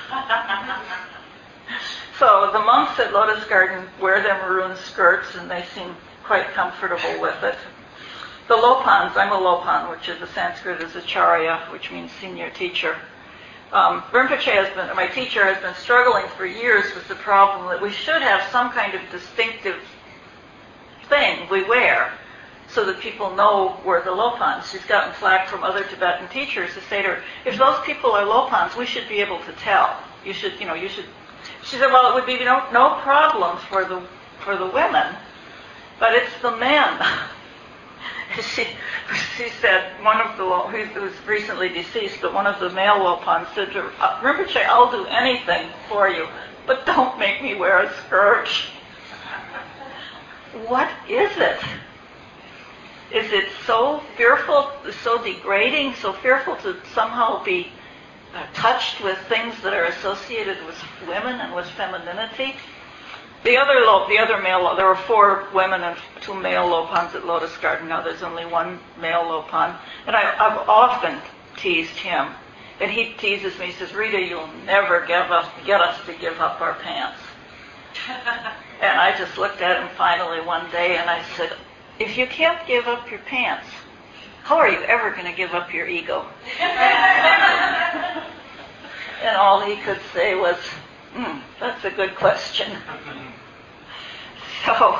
So the monks at Lotus Garden wear their maroon skirts and they seem quite comfortable with it. The Lopans, I'm a Lopan, which is the Sanskrit is Acharya, which means senior teacher. Rinpoche my teacher has been struggling for years with the problem that we should have some kind of distinctive thing we wear so that people know where the Lopans. She's gotten flack from other Tibetan teachers who say to her, if those people are Lopans, we should be able to tell. You should. She said, well, it would be no problem for the women, but it's the men. She said, who's recently deceased, but one of the male Lopans said to her, Rinpoche, I'll do anything for you, but don't make me wear a skirt. What is it? Is it so fearful, so degrading, so fearful to somehow be touched with things that are associated with women and with femininity? The other male, there were 4 women and 2 male Lopans at Lotus Garden. Now there's only 1 male Lopan. And I've often teased him. And he teases me, he says, Rita, you'll never get us to give up our pants. And I just looked at him finally one day and I said, if you can't give up your pants, how are you ever going to give up your ego? And all he could say was, that's a good question. So,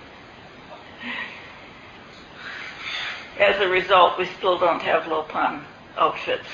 as a result, we still don't have Lopan outfits.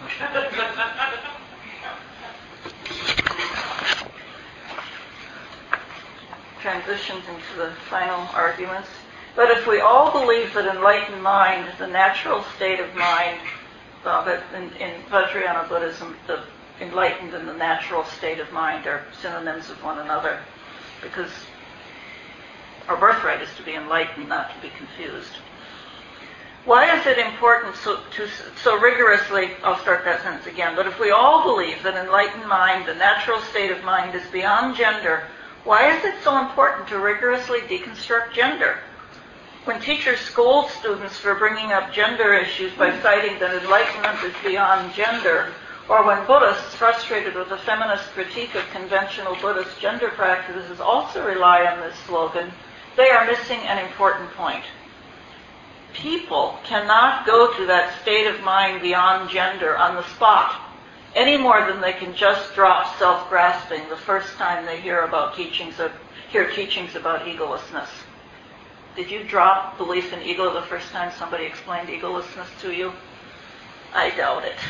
Transitions into the final arguments. But if we all believe that enlightened mind, the natural state of mind, that in Vajrayana Buddhism, the enlightened and the natural state of mind are synonyms of one another, because our birthright is to be enlightened, not to be confused. Why is it important so rigorously, I'll start that sentence again, but if we all believe that enlightened mind, the natural state of mind, is beyond gender, why is it so important to rigorously deconstruct gender? When teachers scold students for bringing up gender issues by citing that enlightenment is beyond gender, or when Buddhists, frustrated with a feminist critique of conventional Buddhist gender practices, also rely on this slogan, they are missing an important point. People cannot go to that state of mind beyond gender on the spot, any more than they can just drop self-grasping the first time they hear teachings about egolessness. Did you drop belief in ego the first time somebody explained egolessness to you? I doubt it.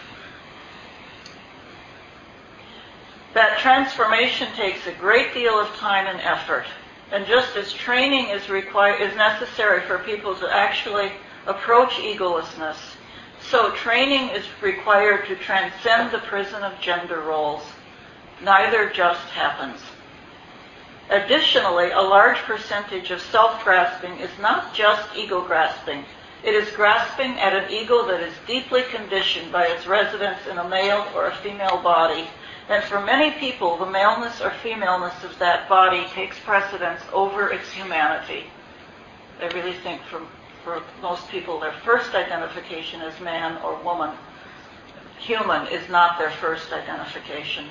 That transformation takes a great deal of time and effort. And just as training is necessary for people to actually approach egolessness, so training is required to transcend the prison of gender roles. Neither just happens. Additionally, a large percentage of self-grasping is not just ego-grasping. It is grasping at an ego that is deeply conditioned by its residence in a male or a female body. And for many people, the maleness or femaleness of that body takes precedence over its humanity. I really think for most people, their first identification as man or woman, human, is not their first identification.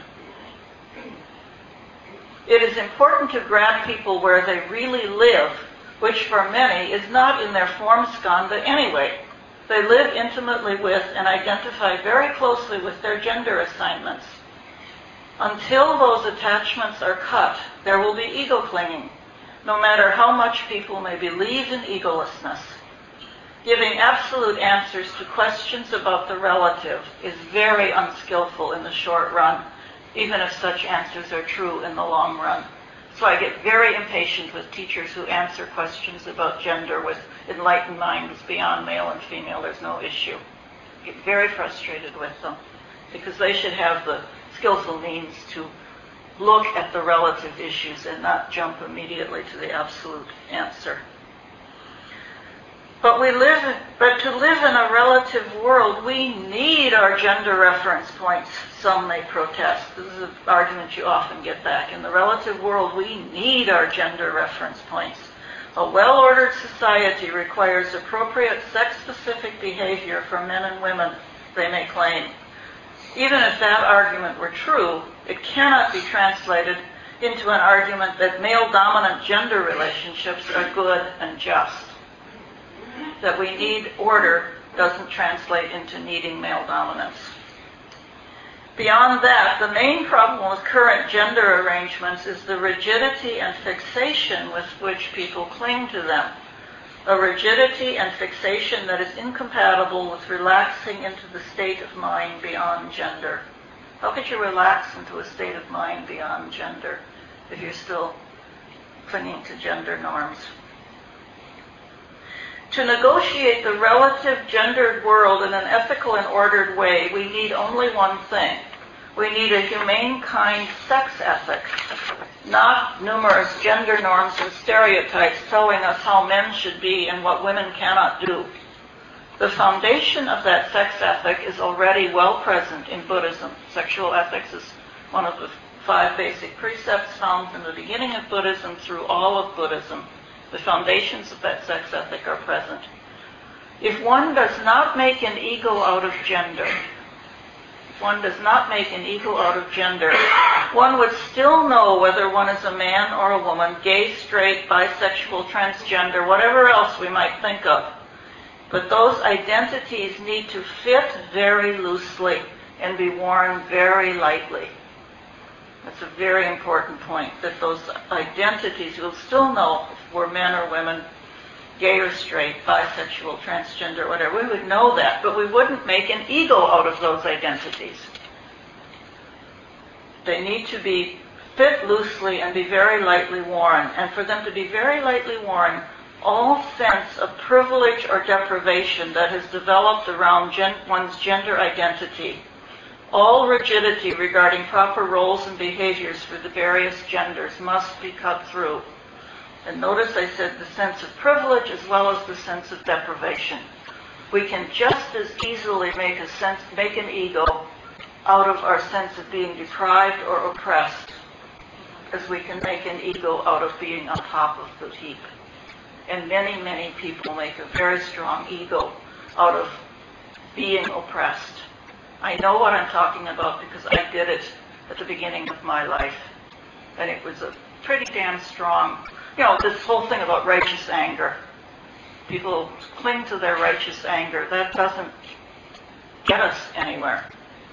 It is important to grab people where they really live, which for many is not in their form skandha anyway. They live intimately with and identify very closely with their gender assignments. Until those attachments are cut, there will be ego clinging, no matter how much people may believe in egolessness. Giving absolute answers to questions about the relative is very unskillful in the short run, even if such answers are true in the long run. So I get very impatient with teachers who answer questions about gender with enlightened minds beyond male and female. There's no issue. I get very frustrated with them because they should have the skillful means to look at the relative issues and not jump immediately to the absolute answer. But to live in a relative world, we need our gender reference points, some may protest. This is an argument you often get back. In the relative world, we need our gender reference points. A well-ordered society requires appropriate sex-specific behavior for men and women, they may claim. Even if that argument were true, it cannot be translated into an argument that male-dominant gender relationships are good and just. That we need order doesn't translate into needing male dominance. Beyond that, the main problem with current gender arrangements is the rigidity and fixation with which people cling to them. a rigidity and fixation that is incompatible with relaxing into the state of mind beyond gender. How could you relax into a state of mind beyond gender if you're still clinging to gender norms? To negotiate the relative gendered world in an ethical and ordered way, we need only one thing. We need a humane, kind sex ethic, not numerous gender norms and stereotypes telling us how men should be and what women cannot do. The foundation of that sex ethic is already well present in Buddhism. Sexual ethics is one of the 5 basic precepts found in the beginning of Buddhism through all of Buddhism. The foundations of that sex ethic are present. If one does not make an ego out of gender, one would still know whether one is a man or a woman, gay, straight, bisexual, transgender, whatever else we might think of. But those identities need to fit very loosely and be worn very lightly. That's a very important point, that those identities, you'll still know if we're men or women, gay or straight, bisexual, transgender, whatever. We would know that, but we wouldn't make an ego out of those identities. They need to be fit loosely and be very lightly worn. And for them to be very lightly worn, all sense of privilege or deprivation that has developed around one's gender identity, all rigidity regarding proper roles and behaviors for the various genders must be cut through. And notice I said the sense of privilege as well as the sense of deprivation. We can just as easily make an ego out of our sense of being deprived or oppressed as we can make an ego out of being on top of the heap. And many, many people make a very strong ego out of being oppressed. I know what I'm talking about because I did it at the beginning of my life. And it was a pretty damn strong, this whole thing about righteous anger. People cling to their righteous anger. That doesn't get us anywhere.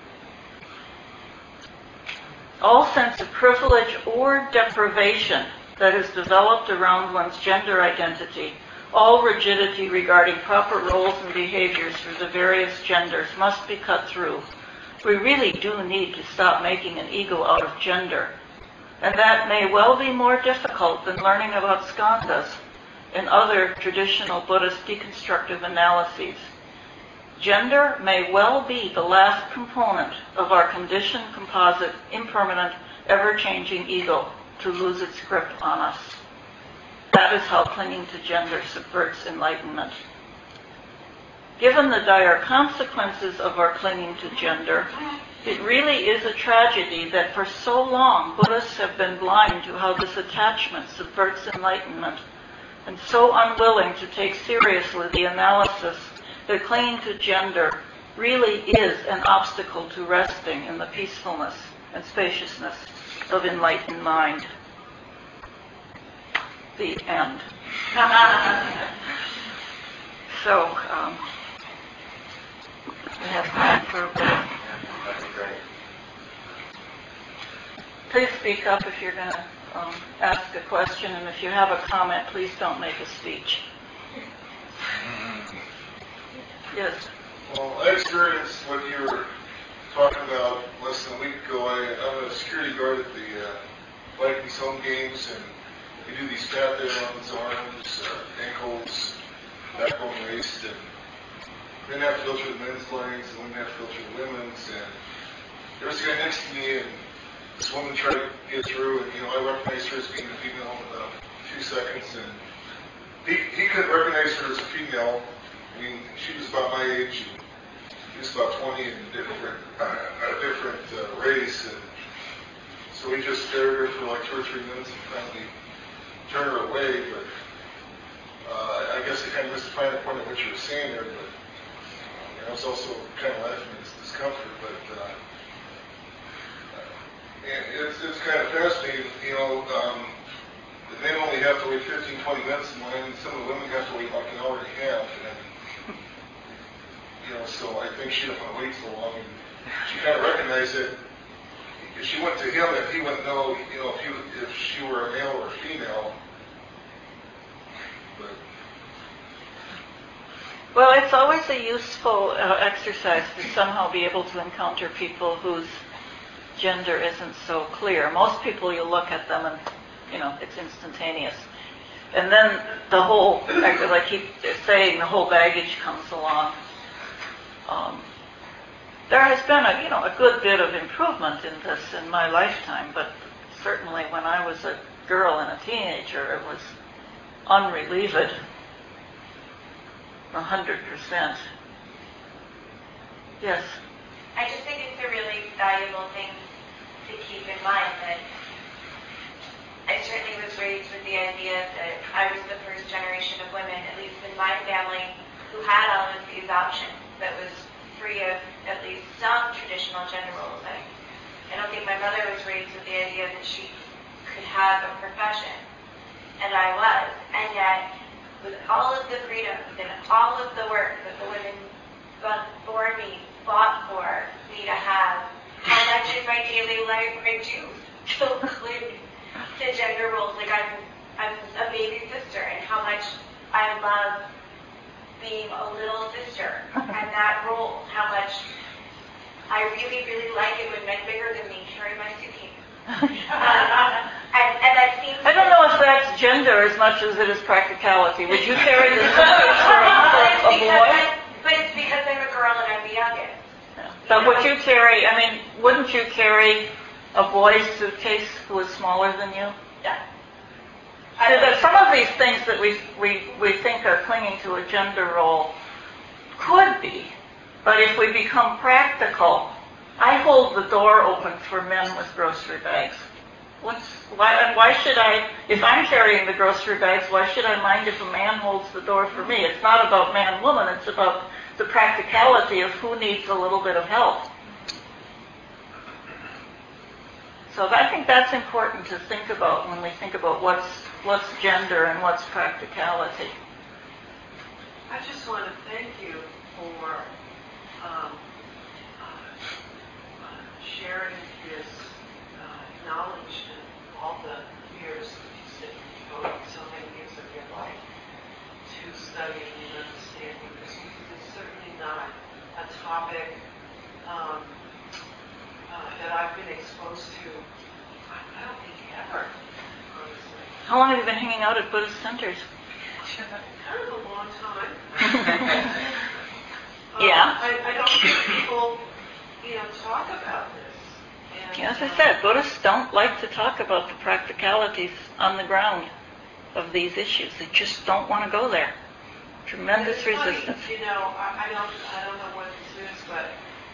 All sense of privilege or deprivation that is developed around one's gender identity, all rigidity regarding proper roles and behaviors for the various genders must be cut through. We really do need to stop making an ego out of gender. And that may well be more difficult than learning about skandhas and other traditional Buddhist deconstructive analyses. Gender may well be the last component of our conditioned, composite, impermanent, ever-changing ego to lose its grip on us. That is how clinging to gender subverts enlightenment. Given the dire consequences of our clinging to gender, it really is a tragedy that for so long Buddhists have been blind to how this attachment subverts enlightenment, and so unwilling to take seriously the analysis that clinging to gender really is an obstacle to resting in the peacefulness and spaciousness of enlightened mind. The end. So, we have time for a bit. That'd be great. Please speak up if you're going to ask a question, and if you have a comment, please don't make a speech. Yes. Well, I experienced what you were talking about less than a week ago. I'm a security guard at the Vikings home games, and we do these pat downs, arms, ankles, backbone, waist, and we didn't have to filter the men's lines, and we didn't have to filter the women's, and there was a guy next to me, and this woman tried to get through, and I recognized her as being a female in about a few seconds, and he couldn't recognize her as a female. I mean, she was about my age, and he was about 20 and a different race, and so we just stared at her for like 2 or 3 minutes and finally turned her away, but I guess I kind of missed the final point of what you were saying there, but I was also kind of laughing at this discomfort, but it's kind of fascinating, the men only have to wait 15, 20 minutes in line, and some of the women have to wait like an hour and a half, and so I think she didn't want to wait so long, and she kind of recognized it. If she went to him, if he wouldn't know, if she were a male or a female, but Well, it's always a useful exercise to somehow be able to encounter people whose gender isn't so clear. Most people, you look at them and, it's instantaneous. And then the whole, like I keep saying, the whole baggage comes along. There has been a good bit of improvement in this in my lifetime, but certainly when I was a girl and a teenager, it was unrelieved, 100%. Yes? I just think it's a really valuable thing to keep in mind that I certainly was raised with the idea that I was the first generation of women, at least in my family, who had all of these options, that was free of at least some traditional gender roles. I don't think my mother was raised with the idea that she could have a profession, and I was. And yet, with all of the freedoms and all of the work that the women before me fought for me to have, how much in my daily life I do still cling to gender roles. Like I'm a baby sister, and how much I love being a little sister and that role. How much I really, really like it when men bigger than me carry my suitcase. And that seems. I don't know if that's gender as much as it is practicality. Would you carry the suitcase for a boy? But it's because I'm a girl and I'm the youngest. Yeah. But would you carry? Wouldn't you carry a boy's suitcase who was smaller than you? Yeah. Some of these things that we think are clinging to a gender role could be, but if we become practical, I hold the door open for men with grocery bags. Why should I, if I'm carrying the grocery bags, why should I mind if a man holds the door for me? It's not about man-woman, it's about the practicality of who needs a little bit of help. So I think that's important to think about when we think about what's gender and what's practicality. I just want to thank you for sharing this knowledge and all the years that you devoted so many years of your life to studying and understanding this, because it's certainly not a topic that I've been exposed to, I don't think ever, honestly. How long have you been hanging out at Buddhist centers? Kind of a long time. Yeah. I don't think people, talk about this. And, As I said, Buddhists don't like to talk about the practicalities on the ground of these issues. They just don't want to go there. Tremendous it's funny, resistance. I don't know what this is, but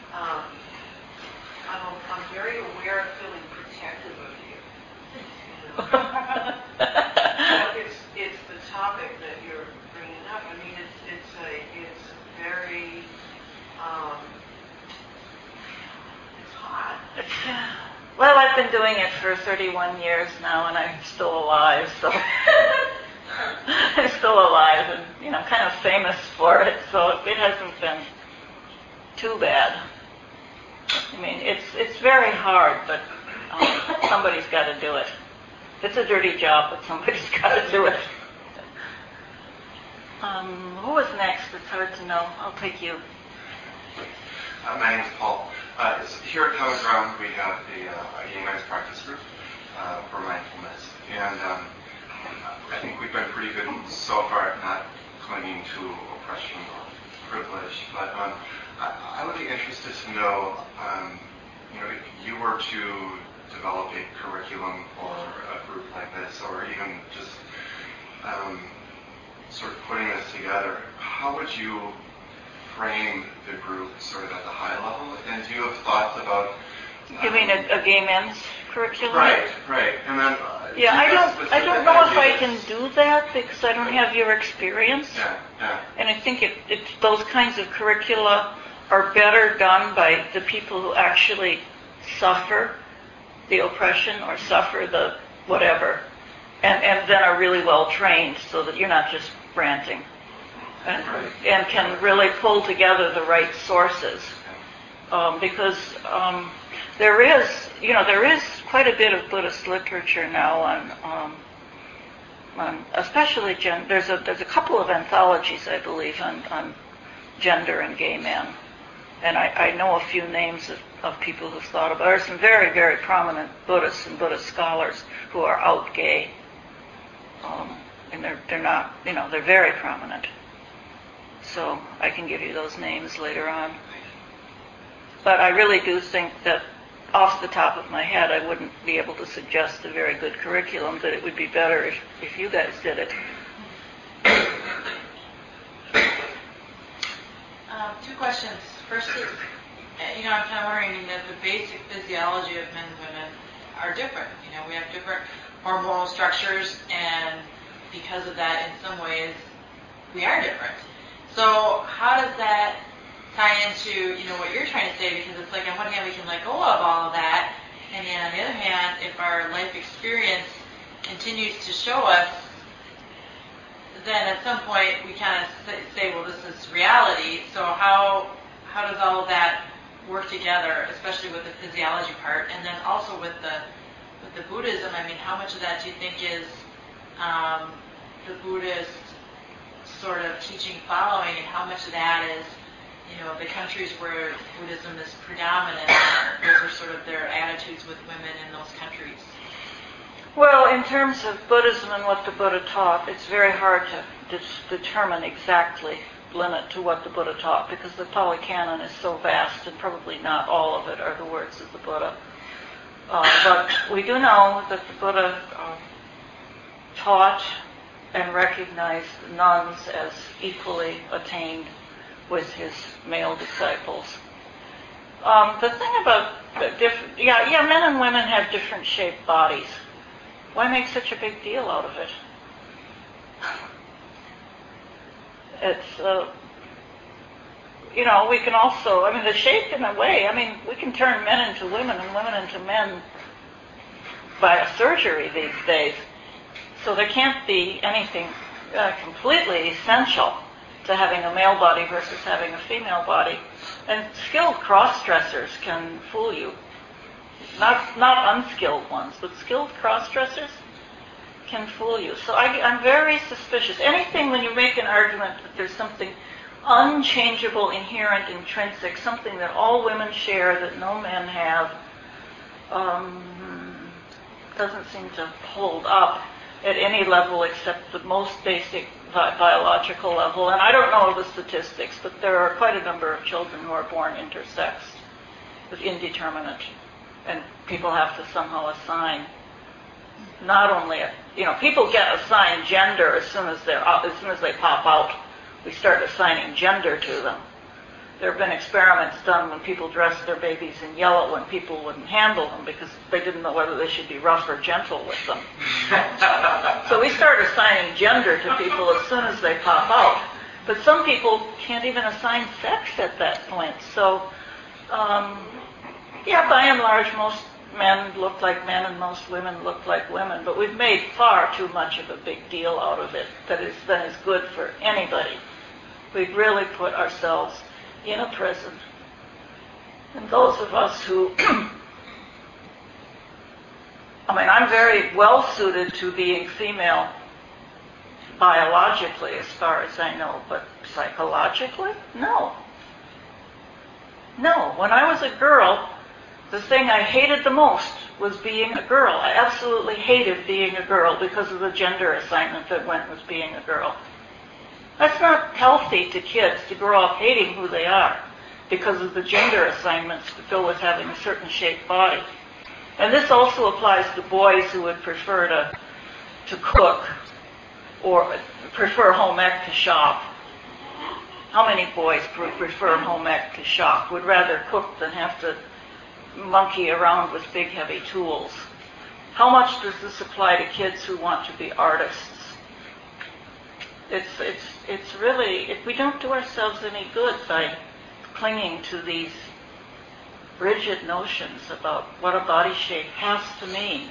I'm very aware of feeling protective of you. It's the topic that you're bringing up. I mean, it's very it's hot. Well, I've been doing it for 31 years now, and I'm still alive, so I'm still alive and, kind of famous for it, so it hasn't been too bad. I mean, it's very hard, but somebody's got to do it. It's a dirty job, but somebody's got to do it. Who was next? It's hard to know. I'll take you. My name is Paul. Here at Common Ground, we have a gay men's practice group for mindfulness. And I think we've been pretty good so far at not clinging to oppression or privilege. But I would be interested to know, if you were to develop a curriculum for a group like this, or even just sort of putting this together, how would you frame the group sort of at the high level? And do you have thoughts about... You mean a gay men's curriculum? Right. And then... Yeah, I don't know if I can do that because I don't have your experience. Yeah. And I think it's those kinds of curricula are better done by the people who actually suffer the oppression or suffer the whatever, and then are really well trained so that you're not just ranting, and can really pull together the right sources, because there is quite a bit of Buddhist literature now on especially there's a couple of anthologies, I believe, on gender and gay men. And I know a few names of people who've thought about it. There are some very, very prominent Buddhists and Buddhist scholars who are out gay. And they're not, they're very prominent. So I can give you those names later on. But I really do think that off the top of my head, I wouldn't be able to suggest a very good curriculum, but it would be better if you guys did it. Two questions. First is, I'm kind of wondering that the basic physiology of men and women are different. We have different hormonal structures, and because of that, in some ways, we are different. So how does that tie into, what you're trying to say? Because it's like, on one hand, we can let go of all of that, and then on the other hand, if our life experience continues to show us, then at some point we kind of say, well, this is reality. So how does all of that work together, especially with the physiology part, and then also with the Buddhism? I mean, how much of that do you think is the Buddhist sort of teaching following, and how much of that is, the countries where Buddhism is predominant, those are sort of their attitudes with women in those countries? Well, in terms of Buddhism and what the Buddha taught, it's very hard to determine exactly, limit to what the Buddha taught, because the Pali Canon is so vast, and probably not all of it are the words of the Buddha. But we do know that the Buddha taught and recognized nuns as equally attained with his male disciples. The thing about men and women have different shaped bodies. Why make such a big deal out of it? It's, we can also, the shape in a way, we can turn men into women and women into men by a surgery these days. So there can't be anything completely essential to having a male body versus having a female body. And skilled cross-dressers can fool you. Not unskilled ones, but skilled cross-dressers can fool you. So I'm very suspicious. Anything when you make an argument that there's something unchangeable, inherent, intrinsic, something that all women share that no men have, doesn't seem to hold up at any level except the most basic biological level. And I don't know the statistics, but there are quite a number of children who are born intersex, with indeterminate, and people have to somehow assign. Not only, people get assigned gender as soon as they pop out. We start assigning gender to them. There have been experiments done when people dressed their babies in yellow when people wouldn't handle them because they didn't know whether they should be rough or gentle with them. So we start assigning gender to people as soon as they pop out. But some people can't even assign sex at that point. So, by and large, most men look like men and most women look like women. But we've made far too much of a big deal out of it that is good for anybody. We've really put ourselves in a prison. And those of us who, I'm very well suited to being female biologically as far as I know, but psychologically, no. No, when I was a girl, the thing I hated the most was being a girl. I absolutely hated being a girl because of the gender assignment that went with being a girl. That's not healthy to kids to grow up hating who they are because of the gender assignments that go with having a certain shaped body. And this also applies to boys who would prefer to cook or prefer home ec to shop. How many boys prefer home ec to shop, would rather cook than have to monkey around with big heavy tools? How much does this apply to kids who want to be artists? It's really, if we don't do ourselves any good by clinging to these rigid notions about what a body shape has to mean.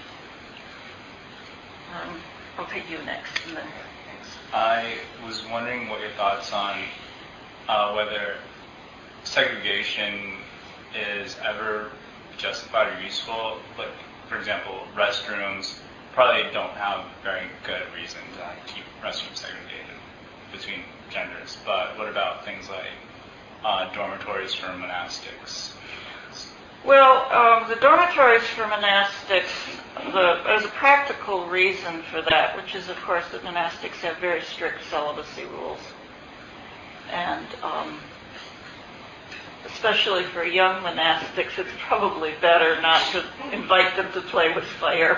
I'll take you next. And then I was wondering what your thoughts on whether segregation is ever justified or useful. Like, for example, restrooms probably don't have very good reason to keep restrooms segregated between genders. But what about things like dormitories for monastics? Well, the dormitories for monastics, there's a practical reason for that, which is, of course, that monastics have very strict celibacy rules. And especially for young monastics, it's probably better not to invite them to play with fire.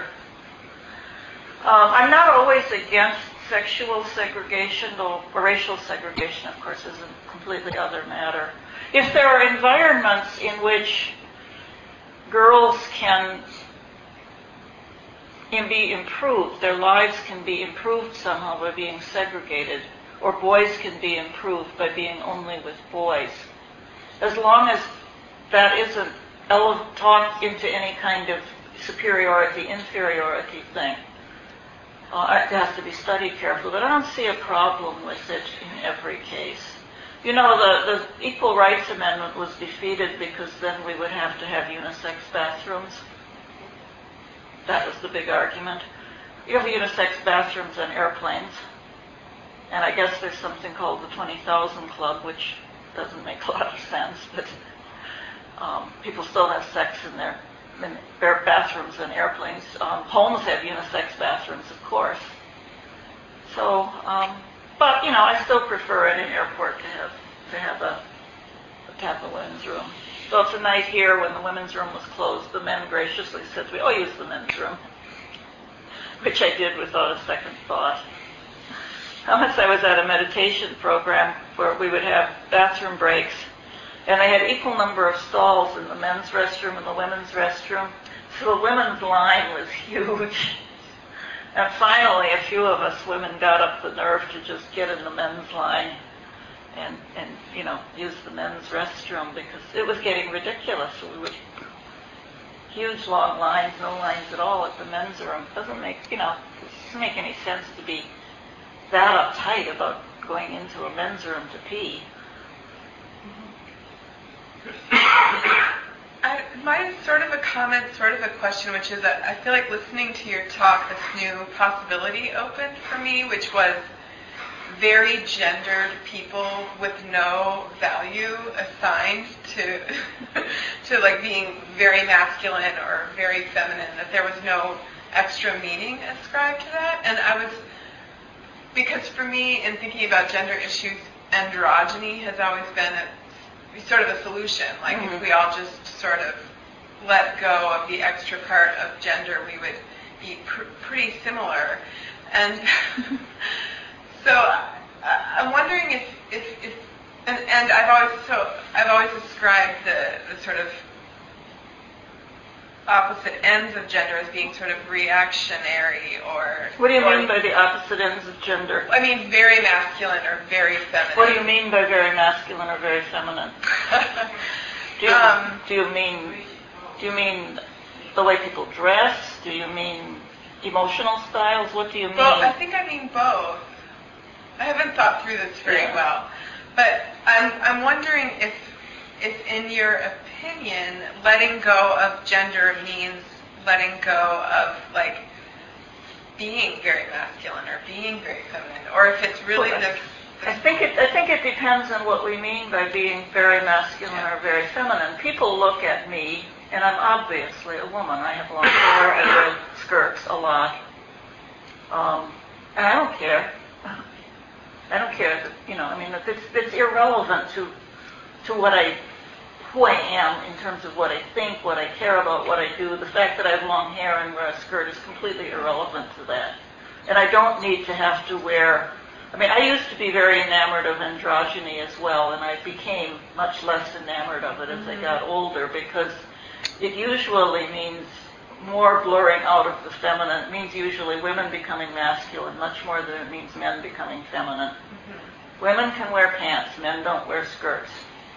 I'm not always against sexual segregation, though racial segregation, of course, is a completely other matter. If there are environments in which girls can be improved, their lives can be improved somehow by being segregated, or boys can be improved by being only with boys, as long as that isn't taught into any kind of superiority, inferiority thing. It has to be studied carefully, but I don't see a problem with it in every case. You know, the Equal Rights Amendment was defeated because then we would have to have unisex bathrooms. That was the big argument. You have unisex bathrooms on airplanes, and I guess there's something called the 20,000 Club, which doesn't make a lot of sense, but people still have sex in their bathrooms and airplanes. Homes have unisex bathrooms, of course. So, but you know, I still prefer in an airport to have a women's room. So tonight here, when the women's room was closed, the men graciously said, "We all use the men's room," which I did without a second thought. Once I was at a meditation program where we would have bathroom breaks, and they had equal number of stalls in the men's restroom and the women's restroom. So the women's line was huge. And finally, a few of us women got up the nerve to just get in the men's line and you know, use the men's restroom because it was getting ridiculous. So we would huge long lines, no lines at all at the men's room. It doesn't make any sense to be that uptight about going into a men's room to pee. Mine is sort of a comment, sort of a question, which is that I feel like listening to your talk, this new possibility opened for me, which was very gendered people with no value assigned to like being very masculine or very feminine, that there was no extra meaning ascribed to that. And because for me, in thinking about gender issues, androgyny has always been sort of a solution. Like if we all just sort of let go of the extra part of gender, we would be pretty similar. And so I'm wondering if and I've always described the sort of opposite ends of gender as being sort of reactionary or... What do you mean by the opposite ends of gender? I mean very masculine or very feminine. What do you mean by very masculine or very feminine? Do you mean the way people dress? Do you mean emotional styles? What do you mean? Well, I think I mean both. I haven't thought through this very well. But I'm wondering if in your opinion, letting go of gender means letting go of like being very masculine or being very feminine, or if it's really I think it depends on what we mean by being very masculine or very feminine. People look at me, and I'm obviously a woman. I have long hair, I wear skirts a lot, and I don't care. I don't care that, it's irrelevant to who I am in terms of what I think, what I care about, what I do. The fact that I have long hair and wear a skirt is completely irrelevant to that. And I don't need to have to wear... I used to be very enamored of androgyny as well, and I became much less enamored of it as I got older, because it usually means more blurring out of the feminine. It means usually women becoming masculine, much more than it means men becoming feminine. Mm-hmm. Women can wear pants, men don't wear skirts.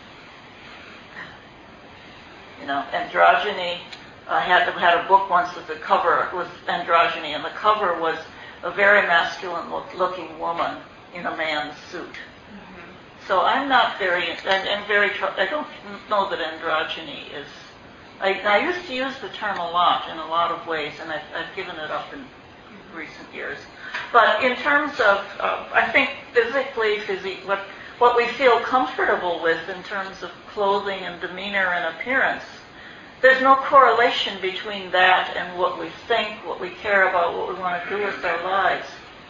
Androgyny, I had a book once that the cover was androgyny, and the cover was a very masculine-looking woman in a man's suit. Mm-hmm. So I'm not very, I don't know that androgyny is, I used to use the term a lot in a lot of ways, and I've given it up in recent years. But in terms of, I think physically, what we feel comfortable with in terms of clothing and demeanor and appearance. There's no correlation between that and what we think, what we care about, what we want to do with our lives.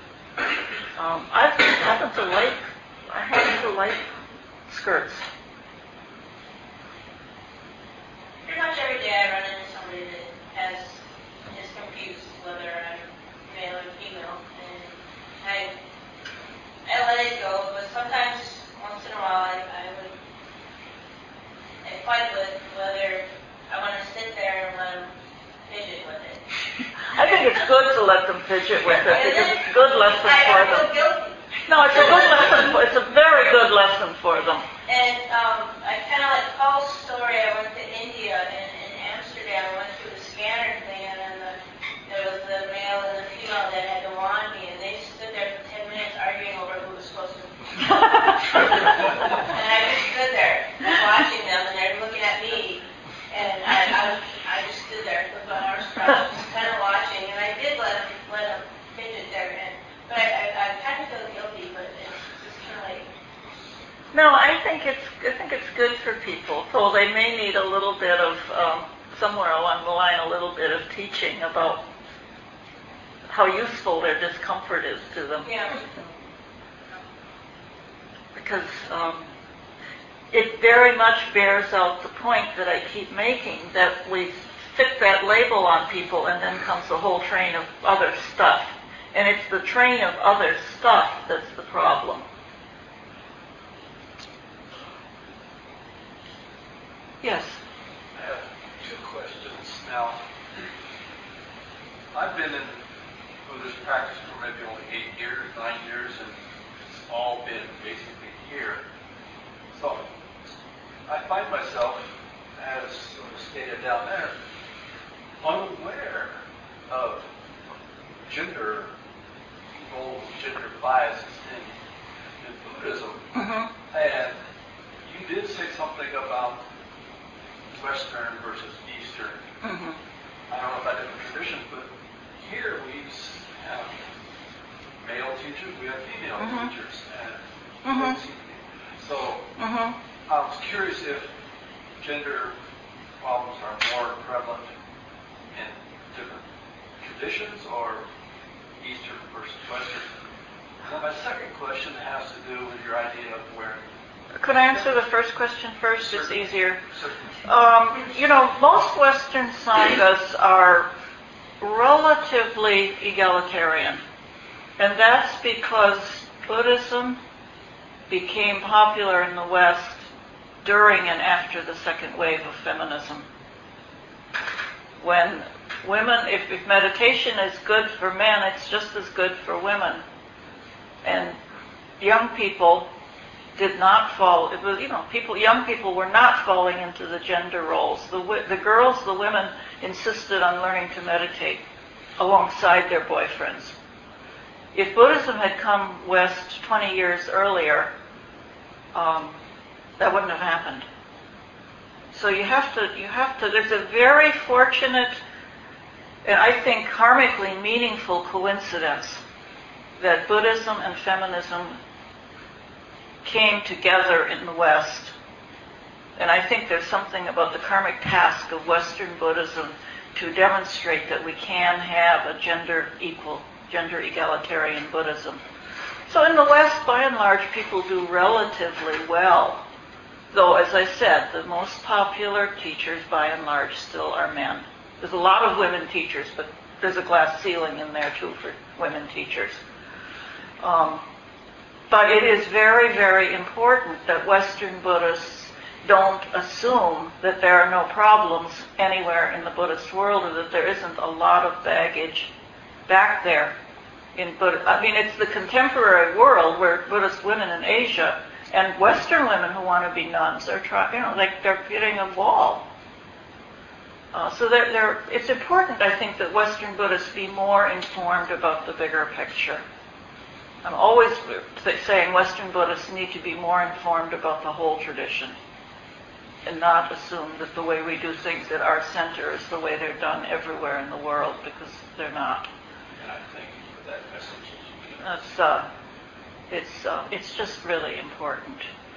I happen to like skirts. Pretty much every day I run into somebody that is confused whether I'm male or female, and I let it go. But sometimes, once in a while, I fight with whether I want to sit there and let them fidget with it. I think it's good to let them fidget with it because it's a good lesson for I them. feel guilty. No, it's a good lesson. It's a very good lesson for them. And I kind of like Paul's story. I went to India and in Amsterdam. I went through the scanner thing, and then there was the male and the female that had to wand me, and they stood there for 10 minutes arguing over who was supposed to. And I just stood there watching them, and they're looking at me, and I just stood there with my arms crossed, just kind of watching. And I did let them fidget there, but I kind of feel guilty, but it's just kind of like. No, I think it's good for people. So they may need a little bit of somewhere along the line, a little bit of teaching about how useful their discomfort is to them. Yeah. Because it very much bears out the point that I keep making, that we fit that label on people and then comes the whole train of other stuff. And it's the train of other stuff that's the problem. Yes. I have two questions. Now, I've been in Buddhist practice for maybe only 8 years, 9 years, and it's all been basically here. So I find myself, as was stated down there, unaware of gender roles, gender biases in Buddhism. Mm-hmm. And you did say something about Western versus Eastern. Mm-hmm. I don't know about different traditions, but here we have male teachers, we have female teachers, and so I was curious if gender problems are more prevalent in different traditions or Eastern versus Western. And my second question has to do with your idea of wearing. Could I answer the first question first? It's easier. Certainly. Most Western sanghas are relatively egalitarian. And that's because Buddhism became popular in the West during and after the second wave of feminism. When women, if meditation is good for men, it's just as good for women. And young people did not fall. It was, young people were not falling into the gender roles. The girls, the women insisted on learning to meditate alongside their boyfriends. If Buddhism had come west 20 years earlier, that wouldn't have happened. So you have to, there's a very fortunate, and I think karmically meaningful coincidence that Buddhism and feminism came together in the West. And I think there's something about the karmic task of Western Buddhism to demonstrate that we can have a gender egalitarian Buddhism. So in the West, by and large, people do relatively well. Though, as I said, the most popular teachers, by and large, still are men. There's a lot of women teachers, but there's a glass ceiling in there, too, for women teachers. But it is very, very important that Western Buddhists don't assume that there are no problems anywhere in the Buddhist world, or that there isn't a lot of baggage back there in Buddha. I mean, it's the contemporary world where Buddhist women in Asia and Western women who want to be nuns are they're hitting a wall. So it's important, I think, that Western Buddhists be more informed about the bigger picture. I'm always saying Western Buddhists need to be more informed about the whole tradition and not assume that the way we do things at our center is the way they're done everywhere in the world, because they're not. And I thank you for that message. It's just really important.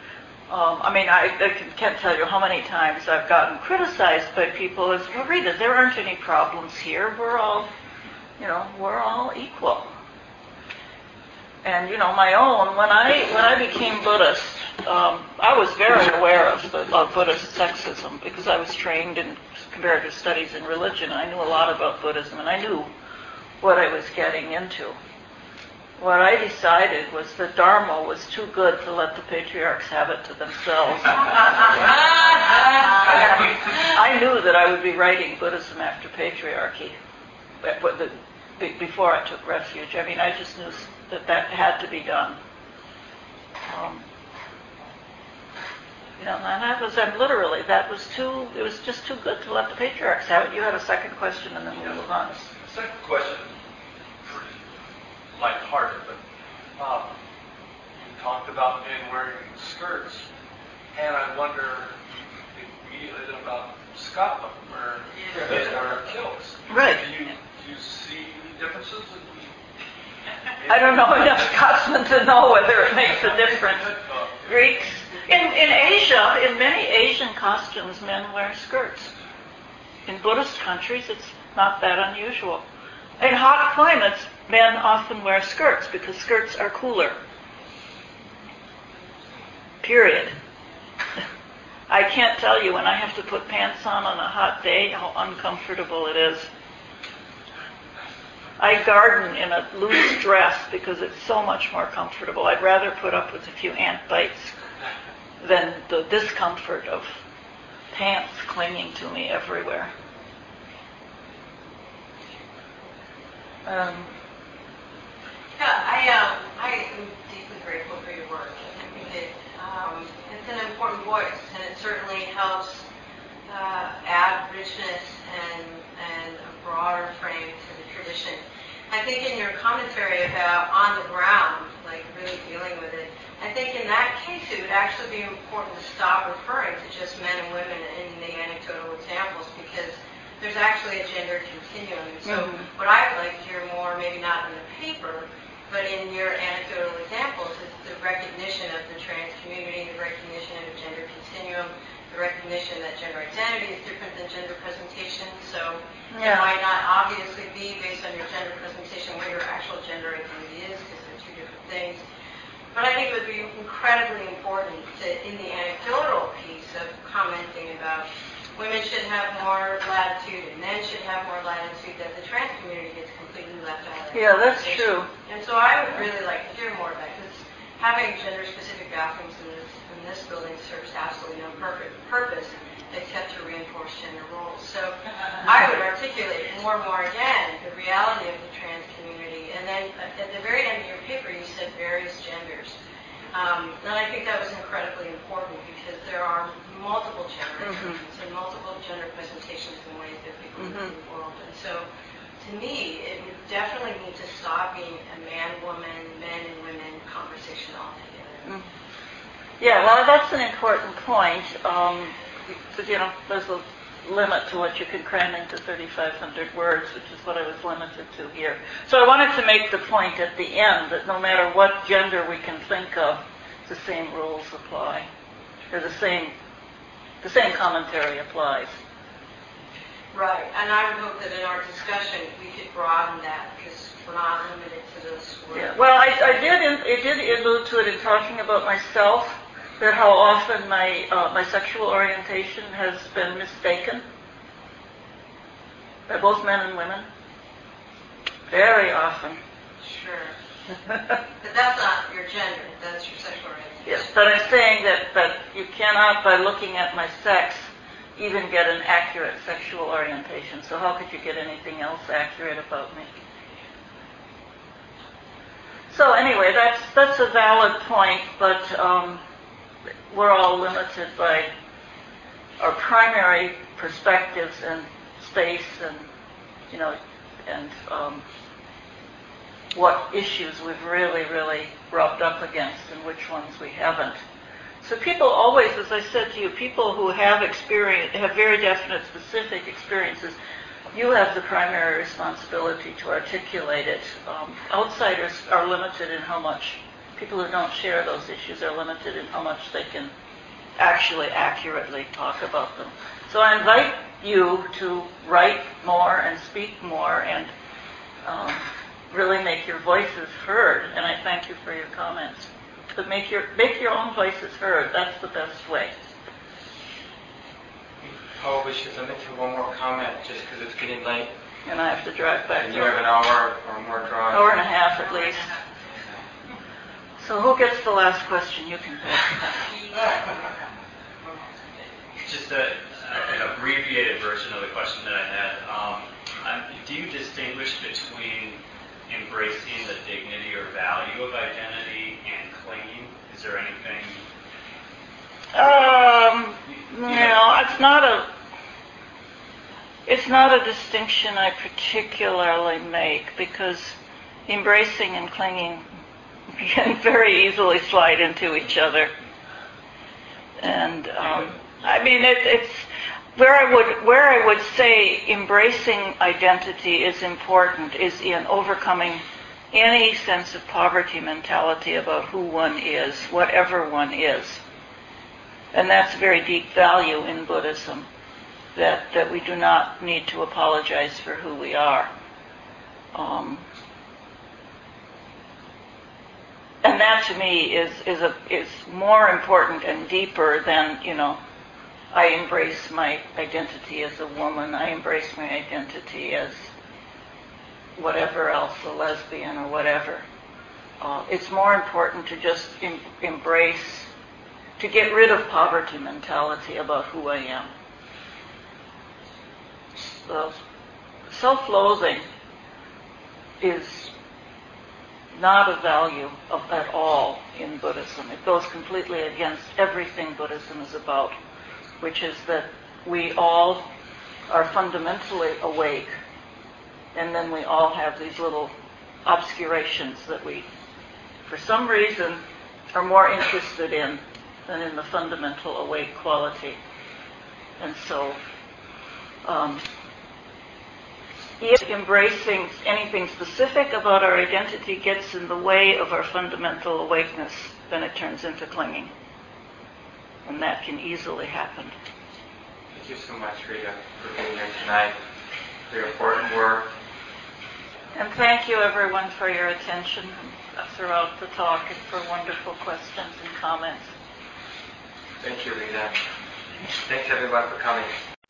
I can't tell you how many times I've gotten criticized by people as, well, Rita, there aren't any problems here. We're all equal. And my own, when I became Buddhist, I was very aware of Buddhist sexism because I was trained in comparative studies in religion. I knew a lot about Buddhism, and I knew what I was getting into. What I decided was that Dharma was too good to let the patriarchs have it to themselves. I knew that I would be writing Buddhism after patriarchy before I took refuge. I just knew that had to be done. And that was, it was just too good to let the patriarchs have it. You had a second question, and then we'll move on. Second question, pretty lighthearted, but you talked about men wearing skirts, and I wonder immediately about Scotland, where men wear kilts. Right. Do you see differences? I don't know enough Scotsmen to know whether it makes a difference. Greeks. In Asia, in many Asian costumes, men wear skirts. In Buddhist countries, it's not that unusual. In hot climates, men often wear skirts because skirts are cooler. Period. I can't tell you when I have to put pants on a hot day how uncomfortable it is. I garden in a loose dress because it's so much more comfortable. I'd rather put up with a few ant bites than the discomfort of pants clinging to me everywhere. I am deeply grateful for your work. I think it's an important voice, and it certainly helps add richness and a broader frame to the tradition. I think in your commentary about on the ground, like really dealing with it, I think in that case it would actually be important to stop referring to just men and women in the anecdotal examples, because there's actually a gender continuum. So what I'd like to hear more, maybe not in the paper, but in your anecdotal examples, is the recognition of the trans community, the recognition of a gender continuum, the recognition that gender identity is different than gender presentation. So it might not obviously be based on your gender presentation what your actual gender identity is, because they're two different things. But I think it would be incredibly important to, in the anecdotal piece of commenting about women should have more latitude and men should have more latitude, that the trans community gets completely left out of that. Yeah, that's true. And so I would really like to hear more about it, because having gender-specific bathrooms in this building serves absolutely no purpose except to reinforce gender roles. So I would articulate more and more again the reality of the trans community. And then at the very end of your paper, you said various genders. And I think that was incredibly important, because there are multiple generations and multiple gender presentations in ways that people live in the world. And so to me, it would definitely need to stop being a man-woman, men and women conversation altogether. Yeah, well, that's an important point. Because, there's a limit to what you can cram into 3,500 words, which is what I was limited to here. So I wanted to make the point at the end that no matter what gender we can think of, the same rules apply. Or the same commentary applies. Right, and I would hope that in our discussion we could broaden that, because we're not limited to those words. Yeah. Well, I did allude to it in talking about myself, that how often my sexual orientation has been mistaken by both men and women. Very often. Sure. But that's not your gender, that's your sexual orientation. Yes, but I'm saying that you cannot, by looking at my sex, even get an accurate sexual orientation. So how could you get anything else accurate about me? So anyway, that's a valid point, but we're all limited by our primary perspectives and space and, what issues we've really, really rubbed up against and which ones we haven't. So people always, as I said to you, people who have very definite, specific experiences, you have the primary responsibility to articulate it. Outsiders are limited in how much people who don't share those issues are limited in how much they can actually accurately talk about them. So I invite you to write more and speak more and really make your voices heard. And I thank you for your comments. But make your own voices heard. That's the best way. Probably should limit to one more comment just because it's getting late. And I have to drive back. And you have an hour or more drive. Hour and a half at least. So who gets the last question? You can pick. Just an abbreviated version of the question that I had. Do you distinguish between embracing the dignity or value of identity and clinging? Is there anything? No, it's not a distinction I particularly make, because embracing and clinging can very easily slide into each other. And I mean, it's where I would say embracing identity is important is in overcoming any sense of poverty mentality about who one is, whatever one is. And that's a very deep value in Buddhism, that we do not need to apologize for who we are. And that to me is more important and deeper than, I embrace my identity as a woman, I embrace my identity as whatever else, a lesbian or whatever. It's more important to just embrace, to get rid of poverty mentality about who I am. So self-loathing is not a value at all in Buddhism. It goes completely against everything Buddhism is about, which is that we all are fundamentally awake, and then we all have these little obscurations that we, for some reason, are more interested in than in the fundamental awake quality. And so, if embracing anything specific about our identity gets in the way of our fundamental awakeness, then it turns into clinging. And that can easily happen. Thank you so much, Rita, for being here tonight, for your important work. And thank you, everyone, for your attention throughout the talk and for wonderful questions and comments. Thank you, Rita. Thanks, everyone, for coming.